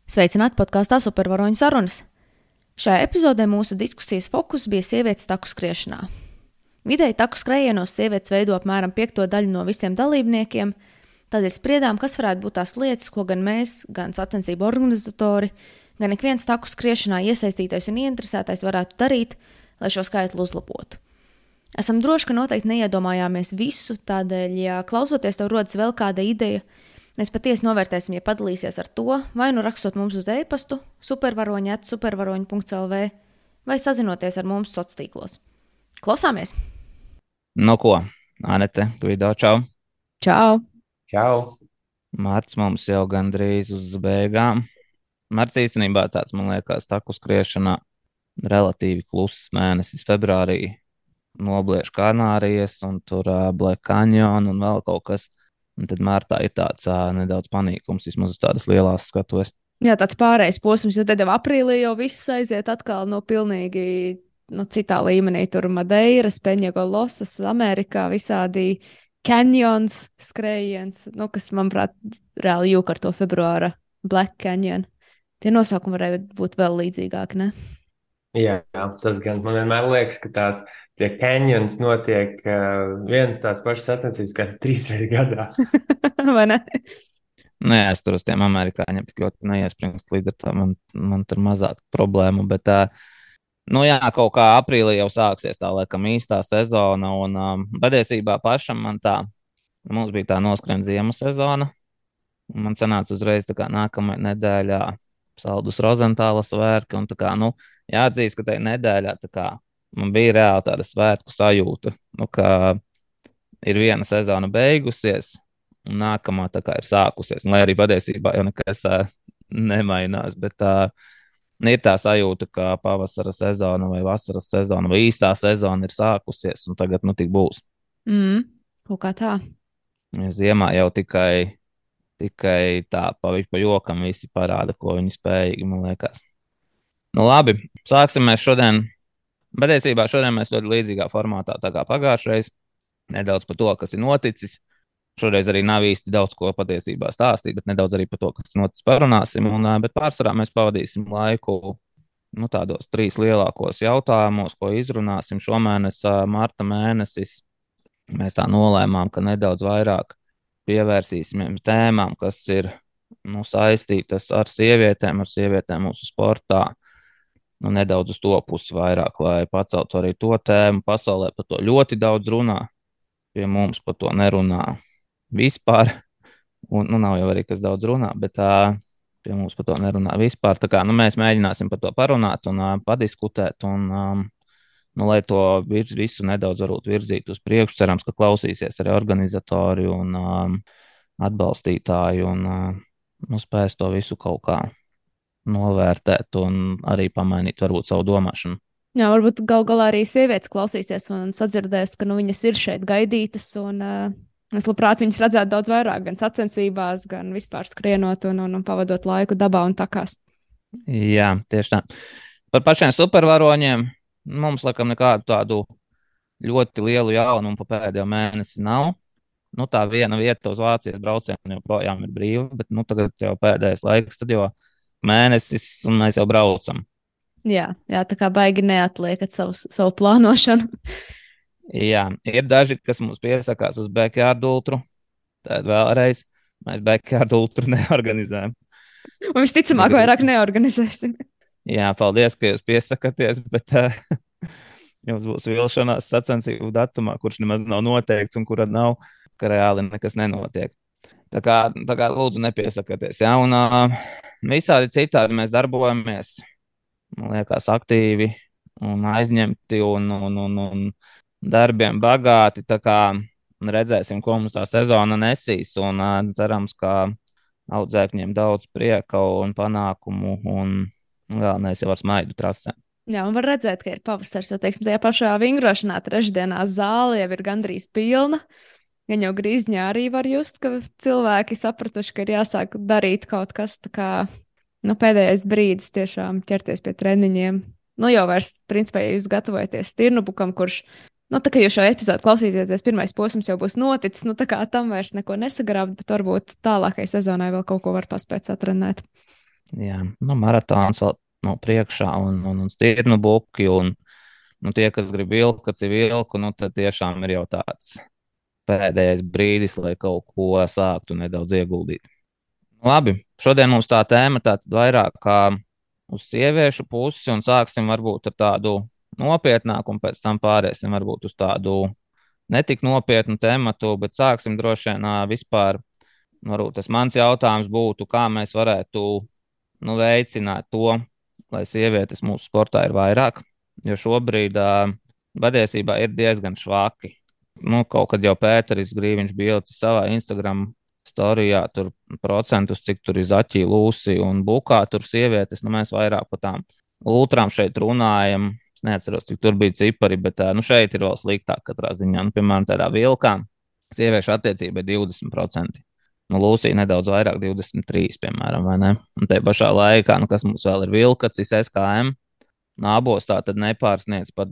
Sveicināti podkāstā Supervaroņu sarunas. Šajā epizodē mūsu diskusijas fokus bija sievietes taku skriešanā. Vidēji taku skrējienos sievietes veido apmēram 1/5 no visiem dalībniekiem, tādēļ spriedām, kas varētu būt tās lietas, ko gan mēs, gan sacensību organizatori, gan ik viens taku skriešanā iesaistītais un ieinteresētais varētu darīt, lai šo skaitli uzlabotu. Esam droši, ka noteikti neiedomājāmies visu, tādēļ, ja klausoties tev rodas vēl kāda ideja, mēs patiesi novērtēsim, ja padalīsies ar to, vai nu rakstot mums uz e-pastu supervaroņi@supervaroņi.lv vai sazinoties ar mums sociālos tīklos. Klausāmies! Nu ko, Anete, Gvido, čau! Čau! Čau! Marts mums jau gandrīz uz beigām. Marts īstenībā tāds, man liekas, taku skriešanā relatīvi kluss mēnesis. Februārī nobliež Kanārijas un tur Black Canyon un vēl kaut kas. Un tad martā ir tāds nedaudz panīkums, vismaz uz tādas lielās skatuves. Jā, tāds pārējais posms, jo tad jau aprīlī jau viss aiziet atkal no pilnīgi citā līmenī. Tur Madeiras, Peņegolosas, Amerikā visādi canyons, skrējiens, kas, manuprāt, reāli jūka ar to februāra Black Canyon. Tie nosaukumi varēja būt vēl līdzīgāki, ne? Jā, tas gan man vienmēr liekas, ka tie canyons notiek vienas tās pašas sacensības kāds 3 reizes gadā. Vai ne? Nē, es tur uz tiem amerikāņiem tik ļoti neiespringstu, līdz ar to man tur mazāk problēmu, bet kaut kā aprīlī jau sāksies tā laikam īstā sezona, un patiesībā pašam mums bija tā noskrien ziemas sezona, un man sanāca uzreiz tā kā nākamajā nedēļā Saldus Rozentāla svētki, un tā kā, jāatzīst, ka tajā nedēļā tā kā man bija reāli tāda svētku sajūta, ka ir viena sezona beigusies, un nākamā tā kā ir sākusies, lai arī patiesībā jau nekas nemainās, bet ir tā sajūta, ka pavasara sezona vai vasaras sezona vai īstā sezona ir sākusies, un tagad tik būs. Kaut kā tā. Ziemā jau tikai tā pa jokam visi parāda, ko viņi spējīgi, man liekas. Labi, sāksim mēs šodien. Patiesībā šodien mēs ļoti līdzīgā formātā, tā kā pagājušreiz, nedaudz par to, kas ir noticis. Šoreiz arī nav īsti daudz ko patiesībā stāstīt, bet nedaudz arī par to, kas ir noticis, parunāsim. Bet pārsvarā mēs pavadīsim laiku tādos 3 lielākos jautājumos, ko izrunāsim šomēnes, marta mēnesis. Mēs tā nolēmām, ka nedaudz vairāk pievērsīsim tēmām, kas ir saistītas ar sievietēm mūsu sportā. Nedaudz uz to pusi vairāk, lai paceltu arī to tēmu. Pasaulē par to ļoti daudz runā, pie mums par to nerunā vispār. Un nav jau arī kas daudz runā, bet pie mums par to nerunā vispār. Tā kā mēs mēģināsim par to parunāt un padiskutēt, un lai to visu nedaudz varbūt virzītu uz priekšu. Cerams, ka klausīsies arī organizatori un atbalstītāji un spēs to visu kaut kā novērtēt un arī pamainīt varbūt savu domāšanu. Jā, varbūt gal galā arī sievietes klausīsies un sadzirdēs, ka viņas ir šeit gaidītas, un es labprāt viņas redzētu daudz vairāk, gan sacensībās, gan vispār skrienot un pavadot laiku dabā un takās. Jā, tieši tā. Par pašiem supervaroņiem mums laikam nekādu tādu ļoti lielu jaunumu pa pēdējo mēnesi nav. Tā viena vieta uz Vācijas braucienu joprojām ir brīva, bet tagad jau pēdējais laiks, tad jau mēnesis, un mēs jau braucam. Jā, tā kā baigi neatliekat savu plānošanu. Jā, ir daži, kas mums piesakās uz backyard ultru. Tad vēlreiz mēs backyard ultru neorganizējam. Un visticamāk vairāk neorganizēsim. Jā, paldies, ka jūs piesakaties, bet jums būs vilšanās sacensību datumā, kurš nemaz nav noteikts un kura nav, ka reāli nekas nenotiek. Tā kā lūdzu nepiesakieties. Ja? Un visādi citādi mēs darbojamies, man liekas, aktīvi un aizņemti un darbiem bagāti. Tā kā redzēsim, ko mums tā sezona nesīs. Un cerams, ka audzēkņiem daudz prieka un panākumu un galvenais jau ar smaidu trasē. Jā, un var redzēt, ka ir pavasars, jo, teiksim, tajā pašā vingrošanā trešdienā zāle jau ir gandrīz pilna. Gan jau Grīzņā arī var just, ka cilvēki sapratuši, ka ir jāsāk darīt kaut kas, tā kā pēdējais brīdis tiešām ķerties pie treniņiem. Jau vairs, principā, ja jūs gatavojaties Stirnubukam, kurš, tā kā jūs šo epizodu klausīsieties, pirmais posms jau būs noticis, tā kā tam vairs neko nesagrābt, bet varbūt tālākai sezonai vēl kaut ko var paspēt satrenēt. Jā, nu, maratons vēl no priekšā un stirnu buki un nu, tie, kas grib vilku, nu, tad tiešām ir jau tāds pēdējais brīdis, lai kaut ko sāktu nedaudz ieguldīt. Labi, šodien mums tā tēma tātad vairāk kā uz sieviešu pusi un sāksim varbūt ar tādu nopietnāku un pēc tam pāriesim varbūt uz tādu netik nopietnu tēmatu, bet sāksim droši vien vispār. Varbūt tas mans jautājums būtu, kā mēs varētu veicināt to, lai sievietes mūsu sportā ir vairāk, jo šobrīd patiesībā ir diezgan švaki. Nu, kaut kad jau Pēteris Grīviņš bija ielicis savā Instagram storijā, tur procentus, cik tur ir Zaķī, Lūsi un Bukā, tur sievietes, nu mēs vairāk par tām ultrām šeit runājam. Es neatceros, cik tur bija cipari, bet nu, šeit ir vēl sliktāk katrā ziņā. Nu, piemēram, tādā vilkā sieviešu attiecība ir 20%. Nu, Lūsija nedaudz vairāk, 23%, piemēram, vai ne? Un te pašā laikā, nu, kas mums vēl ir vilkacis, SKM, no abos tā tad nepārsniedz pat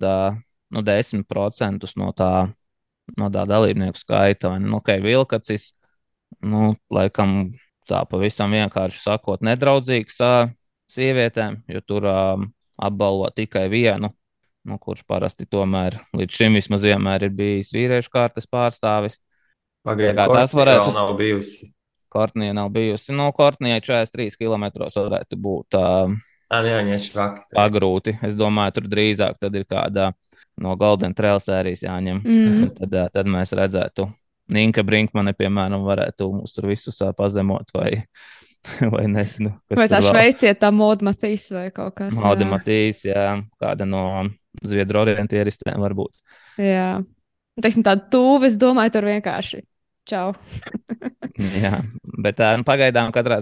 10% no tā dalībnieku skaita. Vai ne? Nu, ok, vilkacis, nu, laikam tā pavisam vienkārši sakot, nedraudzīgs sievietēm, jo tur apbalvo tikai vienu, nu, kurš parasti tomēr līdz šim vismaz vienmēr ir bijis vīriešu kārtas pārstāvis. Pagaidiet, Tas varētu vēl nav bijusi. Kortnija nav bijusi. Nu, Kortnijai 43 km varētu būt Jā, viņa ir švaki. pagrūti. Es domāju, tur drīzāk tad ir kāda no Golden Trail sērijas jāņem. Tad mēs redzētu. Ninka Brinkmane, piemēram, varētu mūs tur visus pazemot vai nezinu. Vai tā šveicietā Maude Matīs vai kaut kas. Maude Matīs, jā, kāda no zviedru orientieristēm varbūt. Jā. Teiksim tādu tuvu, es domāju, tur vienkārši. Čau. Jā, bet pagaidām katrā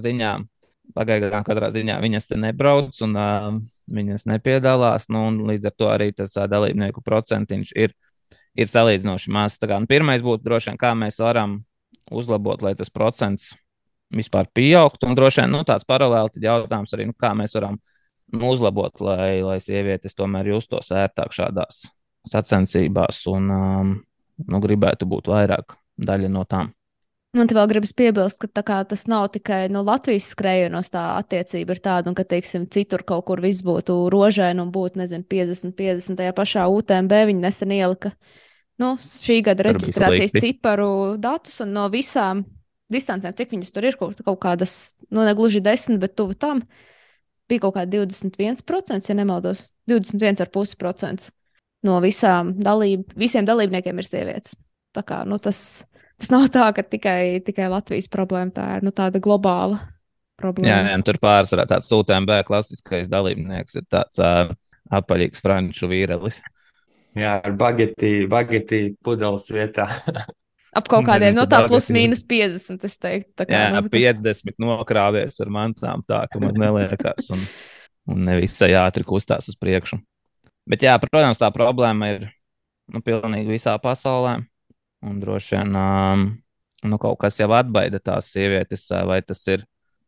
ziņā viņas te nebrauc un viņas nepiedalās. Nu, līdz ar to arī tas dalībnieku procentiņš ir salīdzinoši mazs. Pirmais būtu droši vien, kā mēs varam uzlabot, lai tas procents vispār pieaugtu. Un droši vien tāds paralēli jautājums arī, kā mēs varam uzlabot, lai sievietes tomēr justos ērtāk šādās sacensībās un gribētu būt vairāk daļa no tām. Man te vēl gribas piebilst, ka tas nav tikai no Latvijas skrējienos tā attiecība ir tāda, un ka, teiksim, citur kaut kur viss būtu rožaini un būtu, nezinu, 50-50 tajā pašā UTMB. Viņi nesen ielika šī gada reģistrācijas ciparu datus, un no visām distancēm, cik viņas tur ir, kaut kādas, negluži 10, bet tuvu tam, bija kaut kāda 21%, ja nemaldos, 21,5% no visiem dalībniekiem ir sievietes. Tā kā, tas nav tā, ka tikai Latvijas problēma, tā ir tāda globāla problēma. Jā, tur pārsvarā tāds UTMB klasiskais dalībnieks ir tāds apaļīgs franču vīrelis. Jā, ar bageti pudeles vietā. Ap kaut kādiem, tā plus mīnus 50, es teiktu. Jā, 50 nokrāvies ar mantām tā, ka man neliekās un nevisai ātri kustās uz priekšu. Bet jā, protams, tā problēma ir pilnīgi visā pasaulē. Un droši vien kaut kas jau atbaida tās sievietes, vai tas ir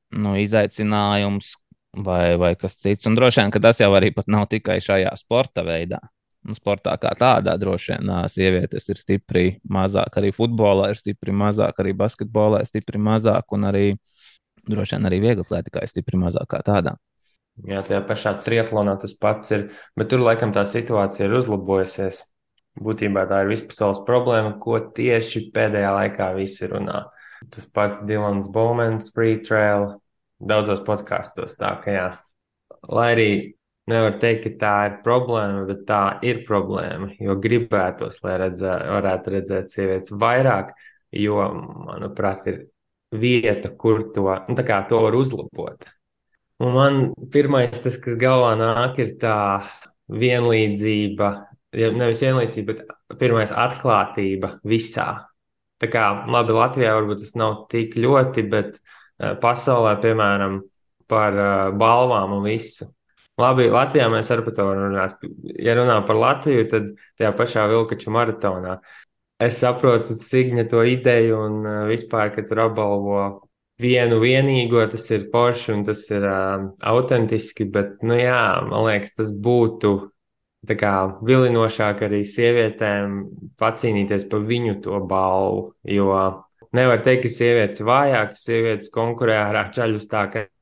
izaicinājums vai kas cits. Un droši vien, ka tas jau arī pat nav tikai šajā sporta veidā. Sportā kā tādā droši vien sievietes ir stipri mazāk, arī futbolā ir stipri mazāk, arī basketbolā ir stipri mazāk, un arī droši vien arī vieglatlētikā ir stipri mazāk kā tādā. Jā, tajā pašā triatlonā tas pats ir, bet tur laikam tā situācija ir uzlabojusies. Būtībā tā ir vispasaules problēma, ko tieši pēdējā laikā visi runā. Tas pats Dilans Bowmans, Free Trail, daudzos podkastos tā, ka jā. Lai arī nevar teikt, ka tā ir problēma, bet tā ir problēma, jo gribētos, lai varētu redzēt sievietes vairāk, jo, manuprāt, ir vieta, kur to var uzlabot. Un man pirmais, tas, kas galvā nāk, ir tā vienlīdzība, nevis vienlīdzība, bet pirmais atklātība visā. Tā kā, labi, Latvijā varbūt tas nav tik ļoti, bet pasaulē, piemēram, par balvām un visu. Labi, Latvijā mēs arī par to varam runāt. Ja runā par Latviju, tad tajā pašā Vilkaču maratonā. Es saprotu Sigņa to ideju un vispār, ka tur apbalvo vienu vienīgo, tas ir forši un tas ir autentiski, bet, jā, man liekas, tas būtu tā kā vilinošāk arī sievietēm pacīnīties par viņu to balvu, jo nevar teikt, ka sievietes vājākas, sievietes konkurē ar čaļus tā, ka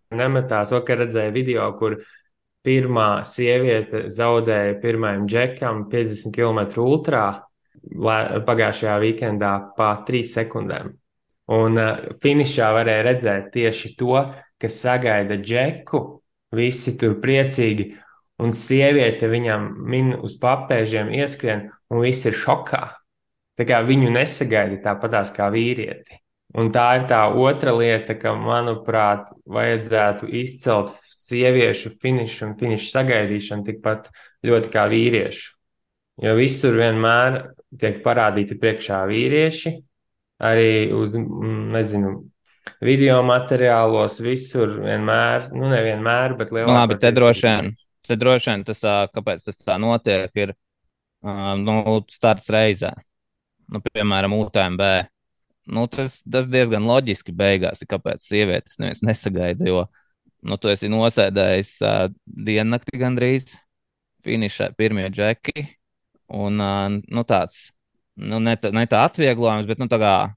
nemetās. Vakar redzēju video, kur pirmā sieviete zaudēja pirmajam džekam 50 km ultrā pagājušajā weekendā pa 3 sekundēm. Un finišā varēja redzēt tieši to, kas sagaida džeku, visi tur priecīgi, un sieviete viņam min uz papēžiem ieskrien, un viss ir šokā. Tā kā viņu nesagaida tāpatās kā vīrieti. Un tā ir tā otra lieta, ka, manuprāt, vajadzētu izcelt sieviešu finišu un finišu sagaidīšanu tikpat ļoti kā vīriešu. Jo visur vienmēr tiek parādīti priekšā vīrieši, arī uz, nezinu, video materiālos visur vienmēr, nu nevienmēr, bet Labi, lielākoties. te droši vien tas, kāpēc tas tā notiek, ir starts reizē. Nu, piemēram, UTMB. Nu, tas diezgan loģiski beigās, ir, kāpēc sievietes neviens nesagaida, jo tu esi nosēdējis diennakti gandrīz, finišē pirmie džeki, un tāds, ne tā atvieglojums, bet,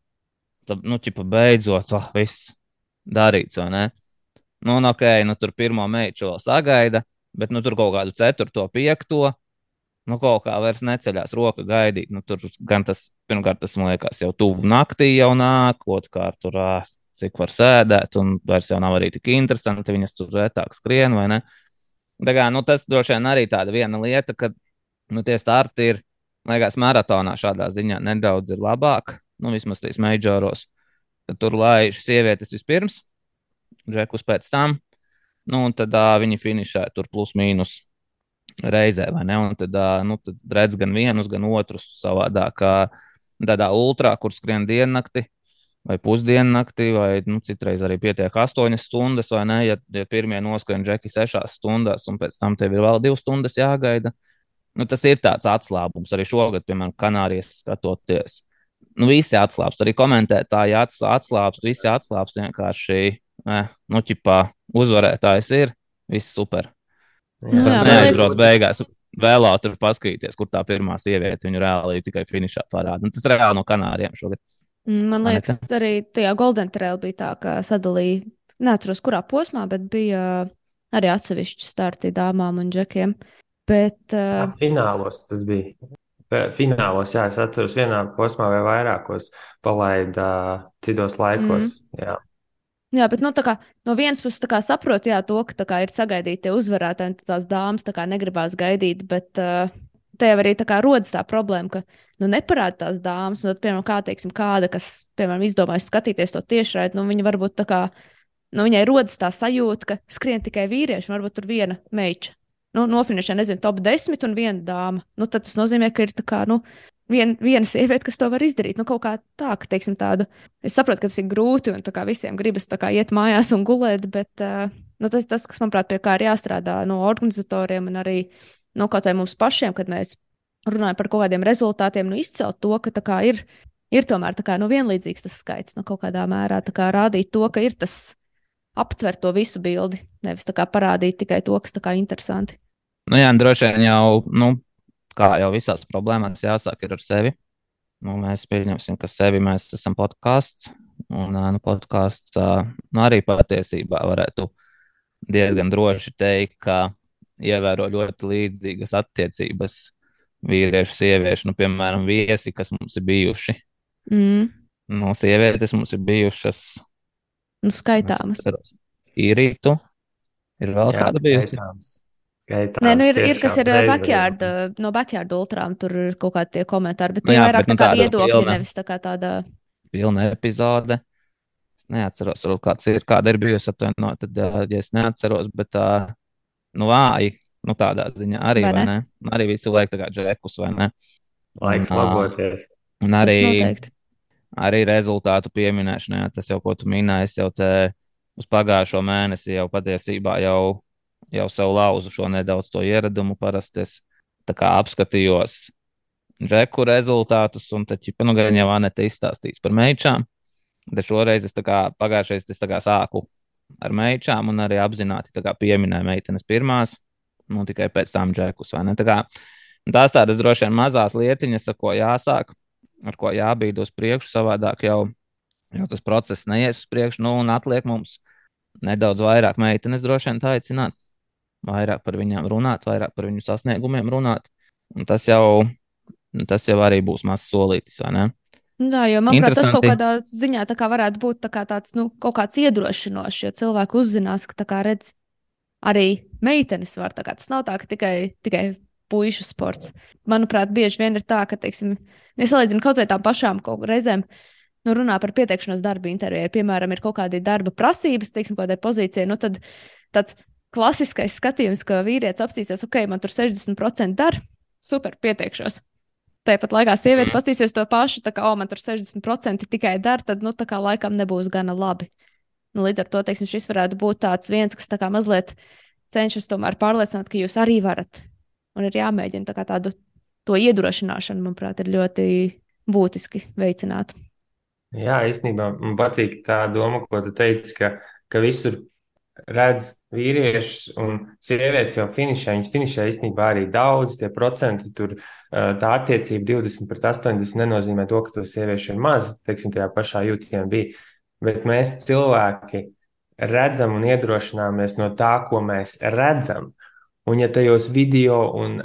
ķipa beidzot, viss darīts, vai ne? Ok, tur pirmo meitu vēl sagaida, bet, tur kaut kādu 4., 5., kaut kā vairs neceļās roka gaidīt. Tur gan tas, pirmkārt, tas man liekas, jau tuvu naktī jau nāk, otrkārt, tur cik var sēdēt, un vairs jau nav arī tik interesanti, viņas tur retāk skrien, vai ne? Tā kā, tas droši vien arī tāda viena lieta, ka, tie starti ir, man liekas, maratonā šādā ziņā nedaudz ir labāk, vismaz tīs majoros, ka tur laiž sievietes vispirms, džekus pēc tam, un tad viņi finišē tur plus mīnus reizē, vai ne? Un tad redz gan vienus, gan otrus savādāk, tādā ultrā, kur skrien diennakti vai pusdiennakti, vai citreiz arī pietiek 8 stundas, vai ne? Ja pirmie noskrien džeki 6 stundās, un pēc tam tev ir vēl 2 stundas jāgaida. Tas ir tāds atslābums. Arī šogad, piemēram, Kanārijas skatoties. Visi atslābst, arī komentētāji atslābst, visi atslābst vienkārši, ķipā uzvarētājs ir, viss super. Jā, Neaizbrauc beigās, vēlā tur paskatīties, kur tā pirmā sieviete viņu reāli tikai finišā parāda. Tas reāli no Kanāriem šogad. Man liekas, arī tajā Golden Trail bija tā, ka sadalīja, neatceros, kurā posmā, bet bija arī atsevišķi starti dāmām un džekiem. Bet finālos tas bija. Finālos, jā, es atceros, vienā posmā vai vairākos palaida citos laikos. Jā. Jā, bet no vienas puses saprotu, to, ka ir sagaidīti tie uzvarētāji, un tās dāmas negribās gaidīt, bet te jau arī rodas tā problēma, ka neparāda tās dāmas. Un tad, piemēram, kāda, kas, piemēram, izdomājusi skatīties to tiešraidi, viņa varbūt viņai rodas tā sajūta, ka skrien tikai vīrieši, un varbūt tur viena meiča. Nofinišē, nezinu, top 10 un viena dāma. Tad tas nozīmē, ka ir viena sieviete, kas to var izdarīt. Kaut kā tā, ka, teiksim, tādu. Es saprotu, ka tas ir grūti un visiem gribas iet mājās un gulēt, bet tas, kas, manuprāt, pie kā ir jāstrādā no organizatoriem un arī kaut vai mums pašiem, kad mēs runājam par kaut kādiem rezultātiem, izcelt to, ka ir tomēr vienlīdzīgs tas skaits, kaut kādā mērā rādīt to, ka ir tas aptver to visu bildi, nevis parādīt tikai to, kas interesanti. Jā, droši vien jau, kā jau visās problēmās, jāsāk ar sevi. Mēs pieņemsim, ka sevi mēs esam podkāsts, un podkāsts arī patiesībā varētu diezgan droši teikt, ka ievēro ļoti līdzīgas attiecības vīriešu, sieviešu, piemēram, viesi, kas mums ir bijuši. Sievietes mums ir bijušas. Skaitāmas. Īrītu. Ir vēl kāda bijusi? Nē, ir kas ir no backyard ultrām, tur ir kaut kādi tie komentāri, bet tie vairāk tā kā viedokļi, nevis tā kā tāda. Pilna epizode. Es neatceros, kāda ir bijusi atvainot, tad, ja es neatceros, bet vāji, tādā ziņā arī, vai ne? Arī visu laiku tā kā džekus, vai ne? Laiks laboties. Un arī rezultātu pieminēšanā, tas jau, ko tu minēji, jau te uz pagājušo mēnesi jau patiesībā jau sev lauzu šo nedaudz to ieradumu. Parasti es tā kā apskatījos džeku rezultātus, un tad, gan jau Anete izstāstīs par meičām, bet šoreiz es pagājušais es sāku ar meičām un arī apzināti pieminēju meitenes pirmās, tikai pēc tam džekus, vai ne? Tās tādas droši vien mazās lietiņas, ar ko jāsāk, ar ko jābīd uz priekšu, savādāk jau tas process neies uz priekšu, un atliek mums nedaudz vairāk meitenes droši vien tā aicināt, vairāk par viņām runāt, vairāk par viņu sasniegumiem runāt. Un tas jau arī būs mazs solītis, vai ne? Jā, jo, manuprāt, tas kaut Interesanti. kādā ziņā tā kā varētu būt tā kā tāds, nu, kaut kāds iedrošinošs, jo cilvēki uzzinās, ka tā kā redz arī meitenes var. Tā kā tas nav tā, ka tikai puišu sports. Manuprāt, bieži vien ir tā, ka, teiksim, es salīdzinu kaut vai tām pašām kaut reizēm, nu, runā par pieteikšanos darba intervijai. Piemēram, ir kaut kādi darba prasības, teiksim, kādai pozīcijai, nu, tad tāds klasiskais skatījums, ka vīrietis apsīsies, ok, man tur 60% dar, super, pieteikšos. Tāpat laikā sieviete pastīsies to pašu, tā kā, man tur 60% tikai dara, tad, nu, tā kā laikam nebūs gana labi. Nu, līdz ar to, teiksim, šis varētu būt tāds viens, kas tā kā mazliet cenšas tomēr pārliecināt, ka jūs arī varat. Un ir jāmēģina tā kā tādu to iedrošināšanu, manuprāt, ir ļoti būtiski veicināt. Jā, īstenībā man patīk tā doma, ko tu teici, ka visur redz vīriešus un sievietes jau finišē. Viņas finišē īstenībā arī daudz, tie procenti tur, tā attiecība 20/80 nenozīmē to, ka to sieviešu ir maz, teiksim, tajā pašā jūtījumā bija. Bet mēs cilvēki redzam un iedrošināmies no tā, ko mēs redzam. Un ja tajos video un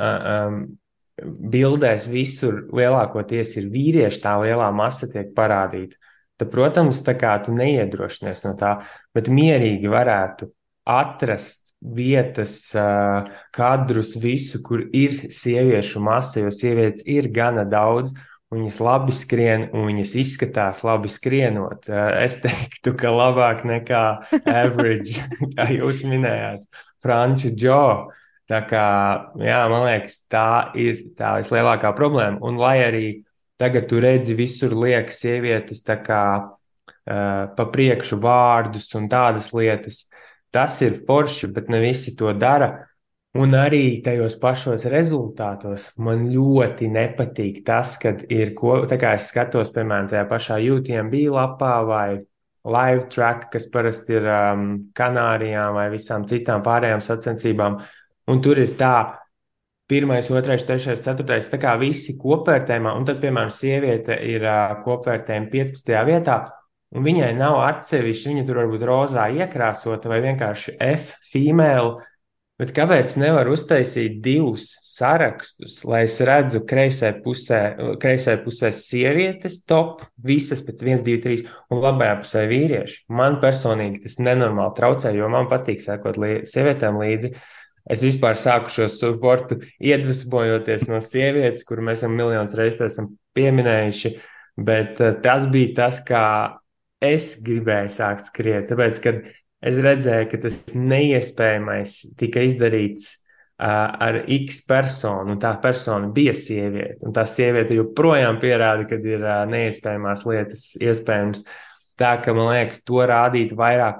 bildēs visur lielākoties ir vīrieši, tā lielā masa tiek parādīta, tad, protams, tā kā tu neiedrošinies no tā, bet mierīgi varētu atrast vietas, kadrus, visu, kur ir sieviešu masa, jo sievietes ir gana daudz, un viņas labi skrien, un viņas izskatās labi skrienot. Es teiktu, ka labāk nekā average, kā jūs minējāt, Franču Džo. Tā kā, jā, man liekas, tā ir tā vislielākā problēma. Un lai arī tagad tu redzi visur liekas sievietes tā kā pa priekšu vārdus un tādas lietas, tas ir forši, bet ne visi to dara. Un arī tajos pašos rezultātos man ļoti nepatīk tas, kad ir, tā kā es skatos, piemēram, tajā pašā UTMB lapā vai Live Track, kas parasti ir Kanārijām vai visām citām pārējām sacensībām, un tur ir tā, 1, 2, 3, 4, tā kā visi kopvērtējumā, un tad, piemēram, sieviete ir kopvērtējuma 15. vietā, un viņai nav atsevišķi, viņa tur varbūt rozā iekrāsota vai vienkārši F female, bet kāpēc nevar uztaisīt 2 sarakstus, lai es redzu kreisē pusē sievietes top, visas pēc 1, 2, 3, un labajā pusē vīrieši? Man personīgi tas nenormāli traucē, jo man patīk sekot sievietēm līdzi. Es vispār sāku šo sportu iedvesmojoties no sievietes, kuru mēs jau miljonus reizes esam pieminējuši, bet tas bija tas, kā es gribēju sākt skriet, tāpēc, kad es redzēju, ka tas neiespējamais tika izdarīts ar X personu, un tā persona bija sieviete, un tā sieviete joprojām pierāda, ka ir neiespējamās lietas iespējams, tā ka, man liekas, to rādīt vairāk.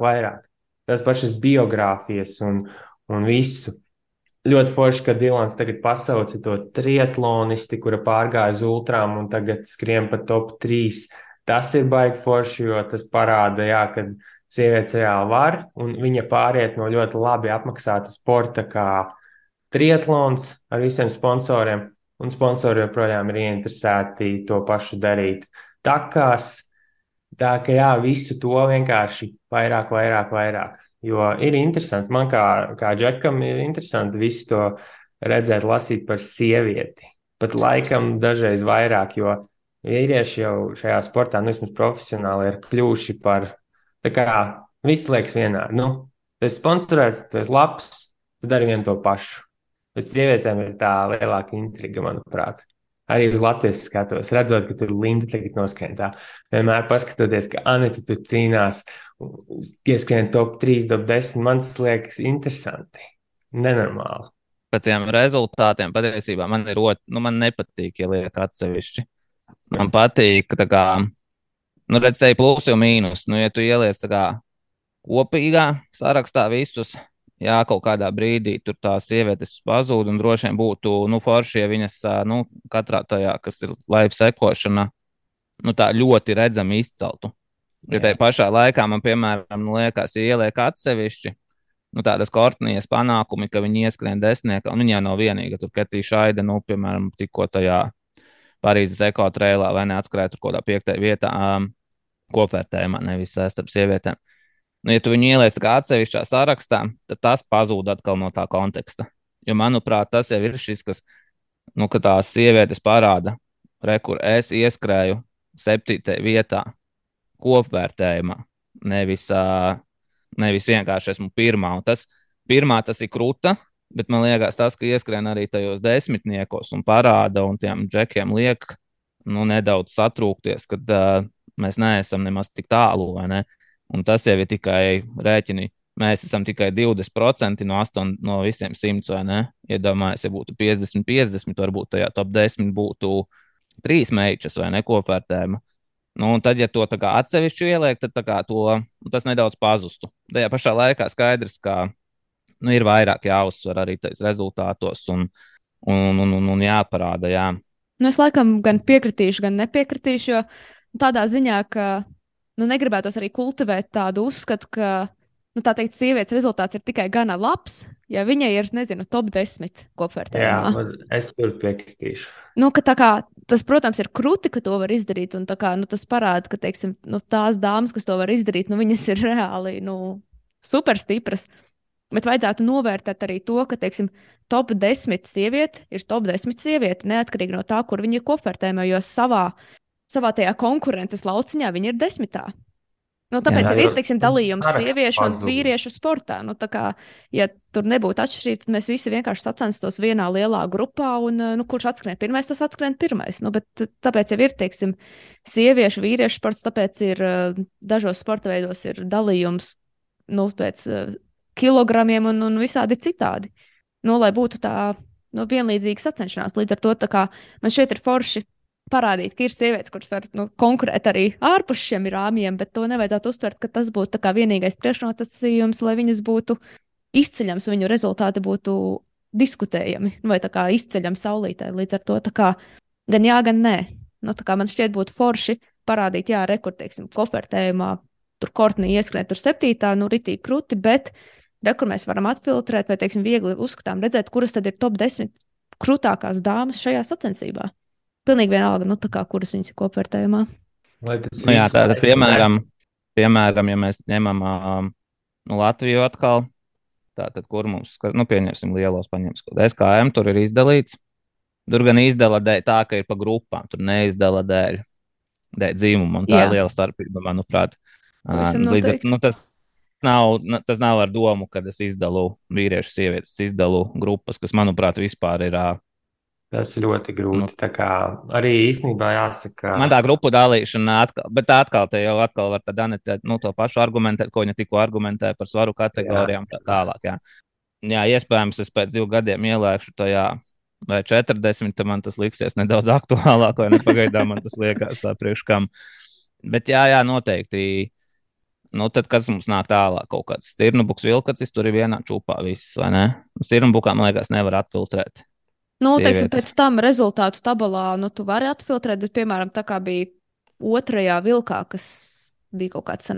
Tas pašas biogrāfijas un visu. Ļoti forši, ka Dilans tagad pasauca to triatlonisti, kura pārgāja uz ultrām un tagad skrien pa top 3. Tas ir baigi forši, jo tas parāda, jā, ka sievietes reāli var, un viņa pāriet no ļoti labi apmaksāta sporta kā triatlons ar visiem sponsoriem, un sponsori joprojām ir ieinteresēti to pašu darīt. Takās, tā ka jā, visu to vienkārši vairāk. Jo ir interesanti, man kā džekam ir interesanti visu to redzēt, lasīt par sievieti. Pat laikam dažreiz vairāk, jo vīrieši jau šajā sportā, nu vismaz profesionāli, ir kļuvuši par, tā kā viss liekas vienādi. Nu, tu esi sponsorēts, tu esi labs, tu dari vienu to pašu. Bet sievietēm ir tā lielāka intriga, manuprāt. Arī uz Latvijas skatos, redzot, ka tur Linda tagad noskrien tā. Vienmēr paskatoties, ka Anita tur cīnās, ieskrien top 3, top 10, man tas liekas interesanti. Nenormāli. Par tiem rezultātiem patiesībā man nepatīk, ja liek atsevišķi. Man patīk, ka tā kā, nu redz, te ir plusi un mīnus. Nu, ja tu ieliec tā kā kopīgā sarakstā visus, jā, kaut kādā brīdī tur tās sievietes pazūd, un droši vien būtu, nu, forši, ja viņas, nu, katrā tajā, kas ir laiva sekošana, nu, tā ļoti redzami izceltu. Jo tajā pašā laikā man, piemēram, nu, liekas, ja ieliek atsevišķi, nu, tādas Kortnijas panākumi, ka viņi ieskrien desmitniekā, un viņa jau nav vienīga, tur Ketija Šaide, nu, piemēram, tikko tajā Parīzes ekotrēlā vai neatskrēja tur kaut kādā 5. vietā kopvērtējumā, nevis starp sievietēm. Nu, ja tu viņu ieliec kā atsevišķā sarakstā, tad tas pazūd atkal no tā konteksta. Jo, manuprāt, tas jau ir šis, kas, nu, ka tās sievietes parāda, kur es ieskrēju 7. vietā kopvērtējumā, nevis vienkārši esmu pirmā. Un tas ir krūta, bet man liekas, tas, ka ieskrien arī tajos 10-niekos un parāda un tiem džekiem liek, nu, nedaudz satrūkties, kad mēs neesam nemaz tik tālu, vai ne? Un tas jau ir tikai rēķini. Mēs esam tikai 20% no visiem 100, vai ne? Iedomājieties, ja būtu 50, 50, varbūt tajā top 10 būtu 3 meitas vai ne kopvērtējuma. Nu, un tad, ja to tā kā atsevišķi ieliek, tad tā kā tas nedaudz pazustu. Tajā pašā laikā skaidrs, ka nu, ir vairāk jāuzsver arī tais rezultātos un jāparāda, jā. Nu, es laikam gan piekritīšu, gan nepiekritīšu, jo tādā ziņā, ka nu, negribētos arī kultivēt tādu uzskatu, ka nu, tā teikt, sievietes rezultāts ir tikai gana labs, ja viņai ir, nezinu, top 10 kopvērtējumā. Jā, es tur piekritīšu. Nu, tas, protams, ir krūti, ka to var izdarīt, un tas parāda, ka teiksim, nu, tās dāmas, kas to var izdarīt, nu, viņas ir reāli super stipras. Bet vajadzētu novērtēt arī to, ka, teiksim, top 10 sieviete ir top 10 sieviete, neatkarīgi no tā, kur viņa ir kopvērtējumā, jo savā tajā konkurences lauciņā viņa ir 10. Nu, tāpēc jau ir, teiksim, dalījums sieviešu un vīriešu sportā. Nu, ja tur nebūtu atšķirība, tad mēs visi vienkārši sacenstos vienā lielā grupā, un kurš atskrien pirmais, tas atskrien pirmais. Nu, bet tāpēc jau ir, teiksim, sieviešu, vīriešu sports, tāpēc ir dažos sporta veidos ir dalījums pēc kilogramiem un visādi citādi. Nu, lai būtu tā vienlīdzīga sacenšanās. Līdz ar to man šeit ir forši parādīt, ka ir sievietes, kuras var konkurēt arī ārpus šiem rāmjiem, bet to nevajadzētu uztvert, ka tas būtu vienīgais priekšnosacījums, lai viņas būtu izceļams, viņu rezultāti būtu diskutējami vai izceļami saulītē. Līdz ar to gan jā, gan nē. Nu, man šķiet būtu forši parādīt, jā, teiksim, kopvērtējumā tur Kortnī ieskrien tur 7, ritīgi krūti, bet kur mēs varam atfiltrēt vai, teiksim, viegli uzskatām redzēt, kuras tad ir top 10 krūtākās dāmas šajā sacensībā. Pilnīgi vienalga, kuras viņas ir kopvērtējumā. Jā, tāda, piemēram, ja mēs ņemam Latviju atkal, tātad, kur mums, pieņemsim lielos, paņemsim, SKM tur ir izdalīts. Tur gan izdala dēļ tā, ka ir pa grupām, tur neizdala dēļ dzīvuma, un tā ir liela starpība, manuprāt. Līdz ar tas nav ar domu, kad es izdalu vīriešu, sievietes, izdalu grupas, kas, manuprāt, vispār ir. Tas ir ļoti grūti. Tā kā arī īstenībā jāsaka. Man tā grupu dalīšana atkal, bet tā atkal te jau atkal var tad Anete, to pašu argumentēt, ko viņa tikko argumentēja par svaru kategorijām tā tālāk. Jā, iespējams, es pēc 2 gadiem ielēkšu tajā vai 40, tad man tas liksies nedaudz aktuālāk, vai ne pagaidām man tas liekas priekš kam. Bet jā, noteikti. Tad, kas mums nāk tālāk, kaut kāds stirnubuks, vilkacis, tur ir vienā čūpā viss, vai ne? Stirnubukā, man liekas, nevar atfiltrēt. Teiksim, pēc tam rezultātu tabulā, tu vari atfiltrēt, bet, piemēram, tā kā bija 2. vilkā, kas bija kaut kāds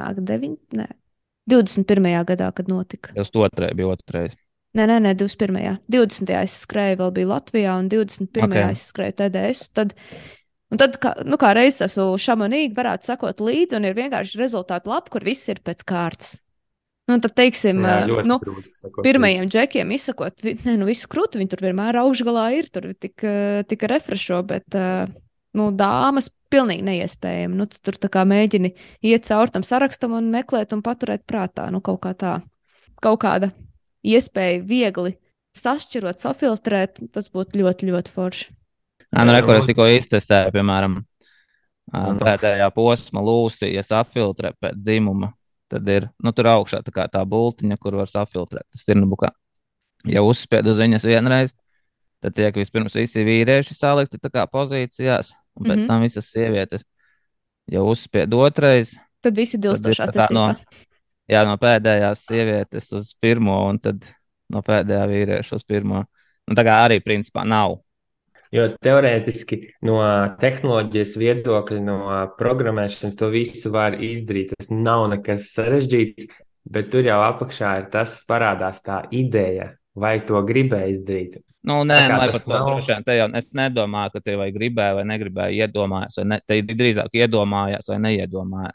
21. gadā, kad notika. 22. bija 2. Nē, 21. 20. aizskrēja vēl bija Latvijā, un 21. aizskrēja TDS. Tad, kā reizes esmu šamanīgi, varētu sekot līdzi, un ir vienkārši rezultāti labi, kur viss ir pēc kārtas. Tad, teiksim, pirmajiem džekiem izsakot, visu krūti, viņi tur vienmēr augšgalā ir, tur tik refrešo, bet, dāmas pilnīgi neiespējami. Tur mēģini iet caur tam sarakstam un meklēt un paturēt prātā, kaut kā tā. Kaut kāda iespēja viegli sašķirot, safiltrēt, tas būtu ļoti, ļoti forši. Rekur, es tikko iztestēju, piemēram, pēdējā posma lūsi, ja safiltrē pēc dzimuma. Tad ir tur augšā tā bultiņa, kur var safiltrēt. Tas ir ja uzspied uz viņas vienreiz, tad tiek vispirms visi vīrieši salikti pozīcijās, un pēc tam visas sievietes. Ja uzspied otrais, tad visi dilstošā secībā. No pēdējās sievietes uz pirmo, un tad no pēdējā vīrieša uz pirmo. Arī principā nav. Jo teorētiski no tehnoloģijas viedokļa, no programmēšanas to visu var izdarīt. Tas nav nekas sarežģīts, bet tur jau apakšā ir tas parādās tā ideja, vai to gribēja izdarīt. Nē, lai par to droši vien te jau es nedomāju, ka te vai gribēja vai negribēja iedomājās, vai ne, te drīzāk iedomājās vai neiedomājās.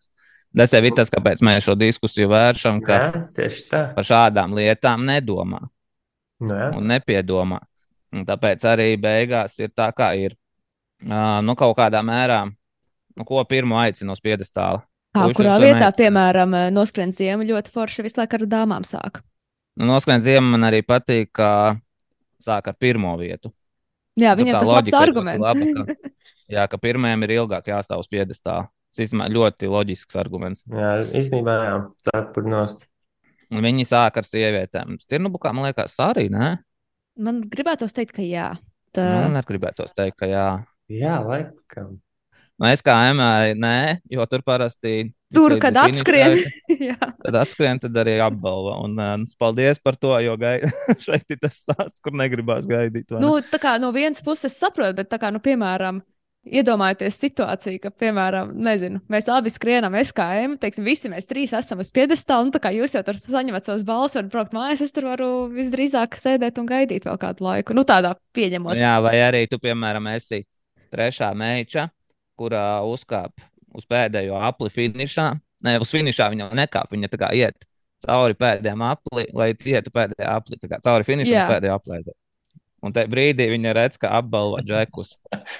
Tas jau ir tas, kāpēc mēs šo diskusiju vēršam, ka Jā, tieši tā. par šādām lietām nedomā Jā. un nepiedomā. Un tāpēc arī beigās ir tā, kā ir. Nu, kaut kādā mērā, ko pirmo aicinu uz piedestāla. Kurā vietā, piemēram, noskrien ziema ļoti forši visu laiku ar dāmām sāk. Noskrien ziema man arī patīk, ka sāk ar pirmo vietu. Jā, viņam tas labs arguments. Laba, ka pirmajam ir ilgāk jāstāv uz piedestāla. Tas īstenībā ļoti loģisks arguments. Jā, īstenībā jā, cepurnost. Un viņi sāk ar sievietēm. Stirnubukā, man liekas, arī, ne? Man gribētos teikt, ka jā. Man gribētos teikt, ka jā. Jā, laikam. Mēs kā ML, nē, jo tur parasti. Tur, kad atskrien. Tad atskrien, tad arī apbalvo. Un paldies par to, jo šeit ir tas stāsts, kur negribās gaidīt. Nu, tā kā no vienas puses saprotu, bet tā kā, nu, piemēram, iedomājieties situāciju, ka, piemēram, nezinu, mēs abi skrienam SKM, teiksim, visi mēs trīs esam uz piedestāla, nu, tā kā jūs jau tur saņemat savas balvas, varat braukt mājās, es tur varu visdrīzāk sēdēt un gaidīt vēl kādu laiku. Nu, tādā pieņemot. Jā, vai arī tu, piemēram, esi trešā meiča, kurā uzkāp uz pēdējo apli finišā. Nē, uz finišā viņa nekāp, viņa tā kā iet cauri pēdējām apli, lai ietu pēdējā apli, tā kā cauri finišam uz pēdējo aplēzi. Un tajā brīdī viņa redz, ka apbalvo džekus,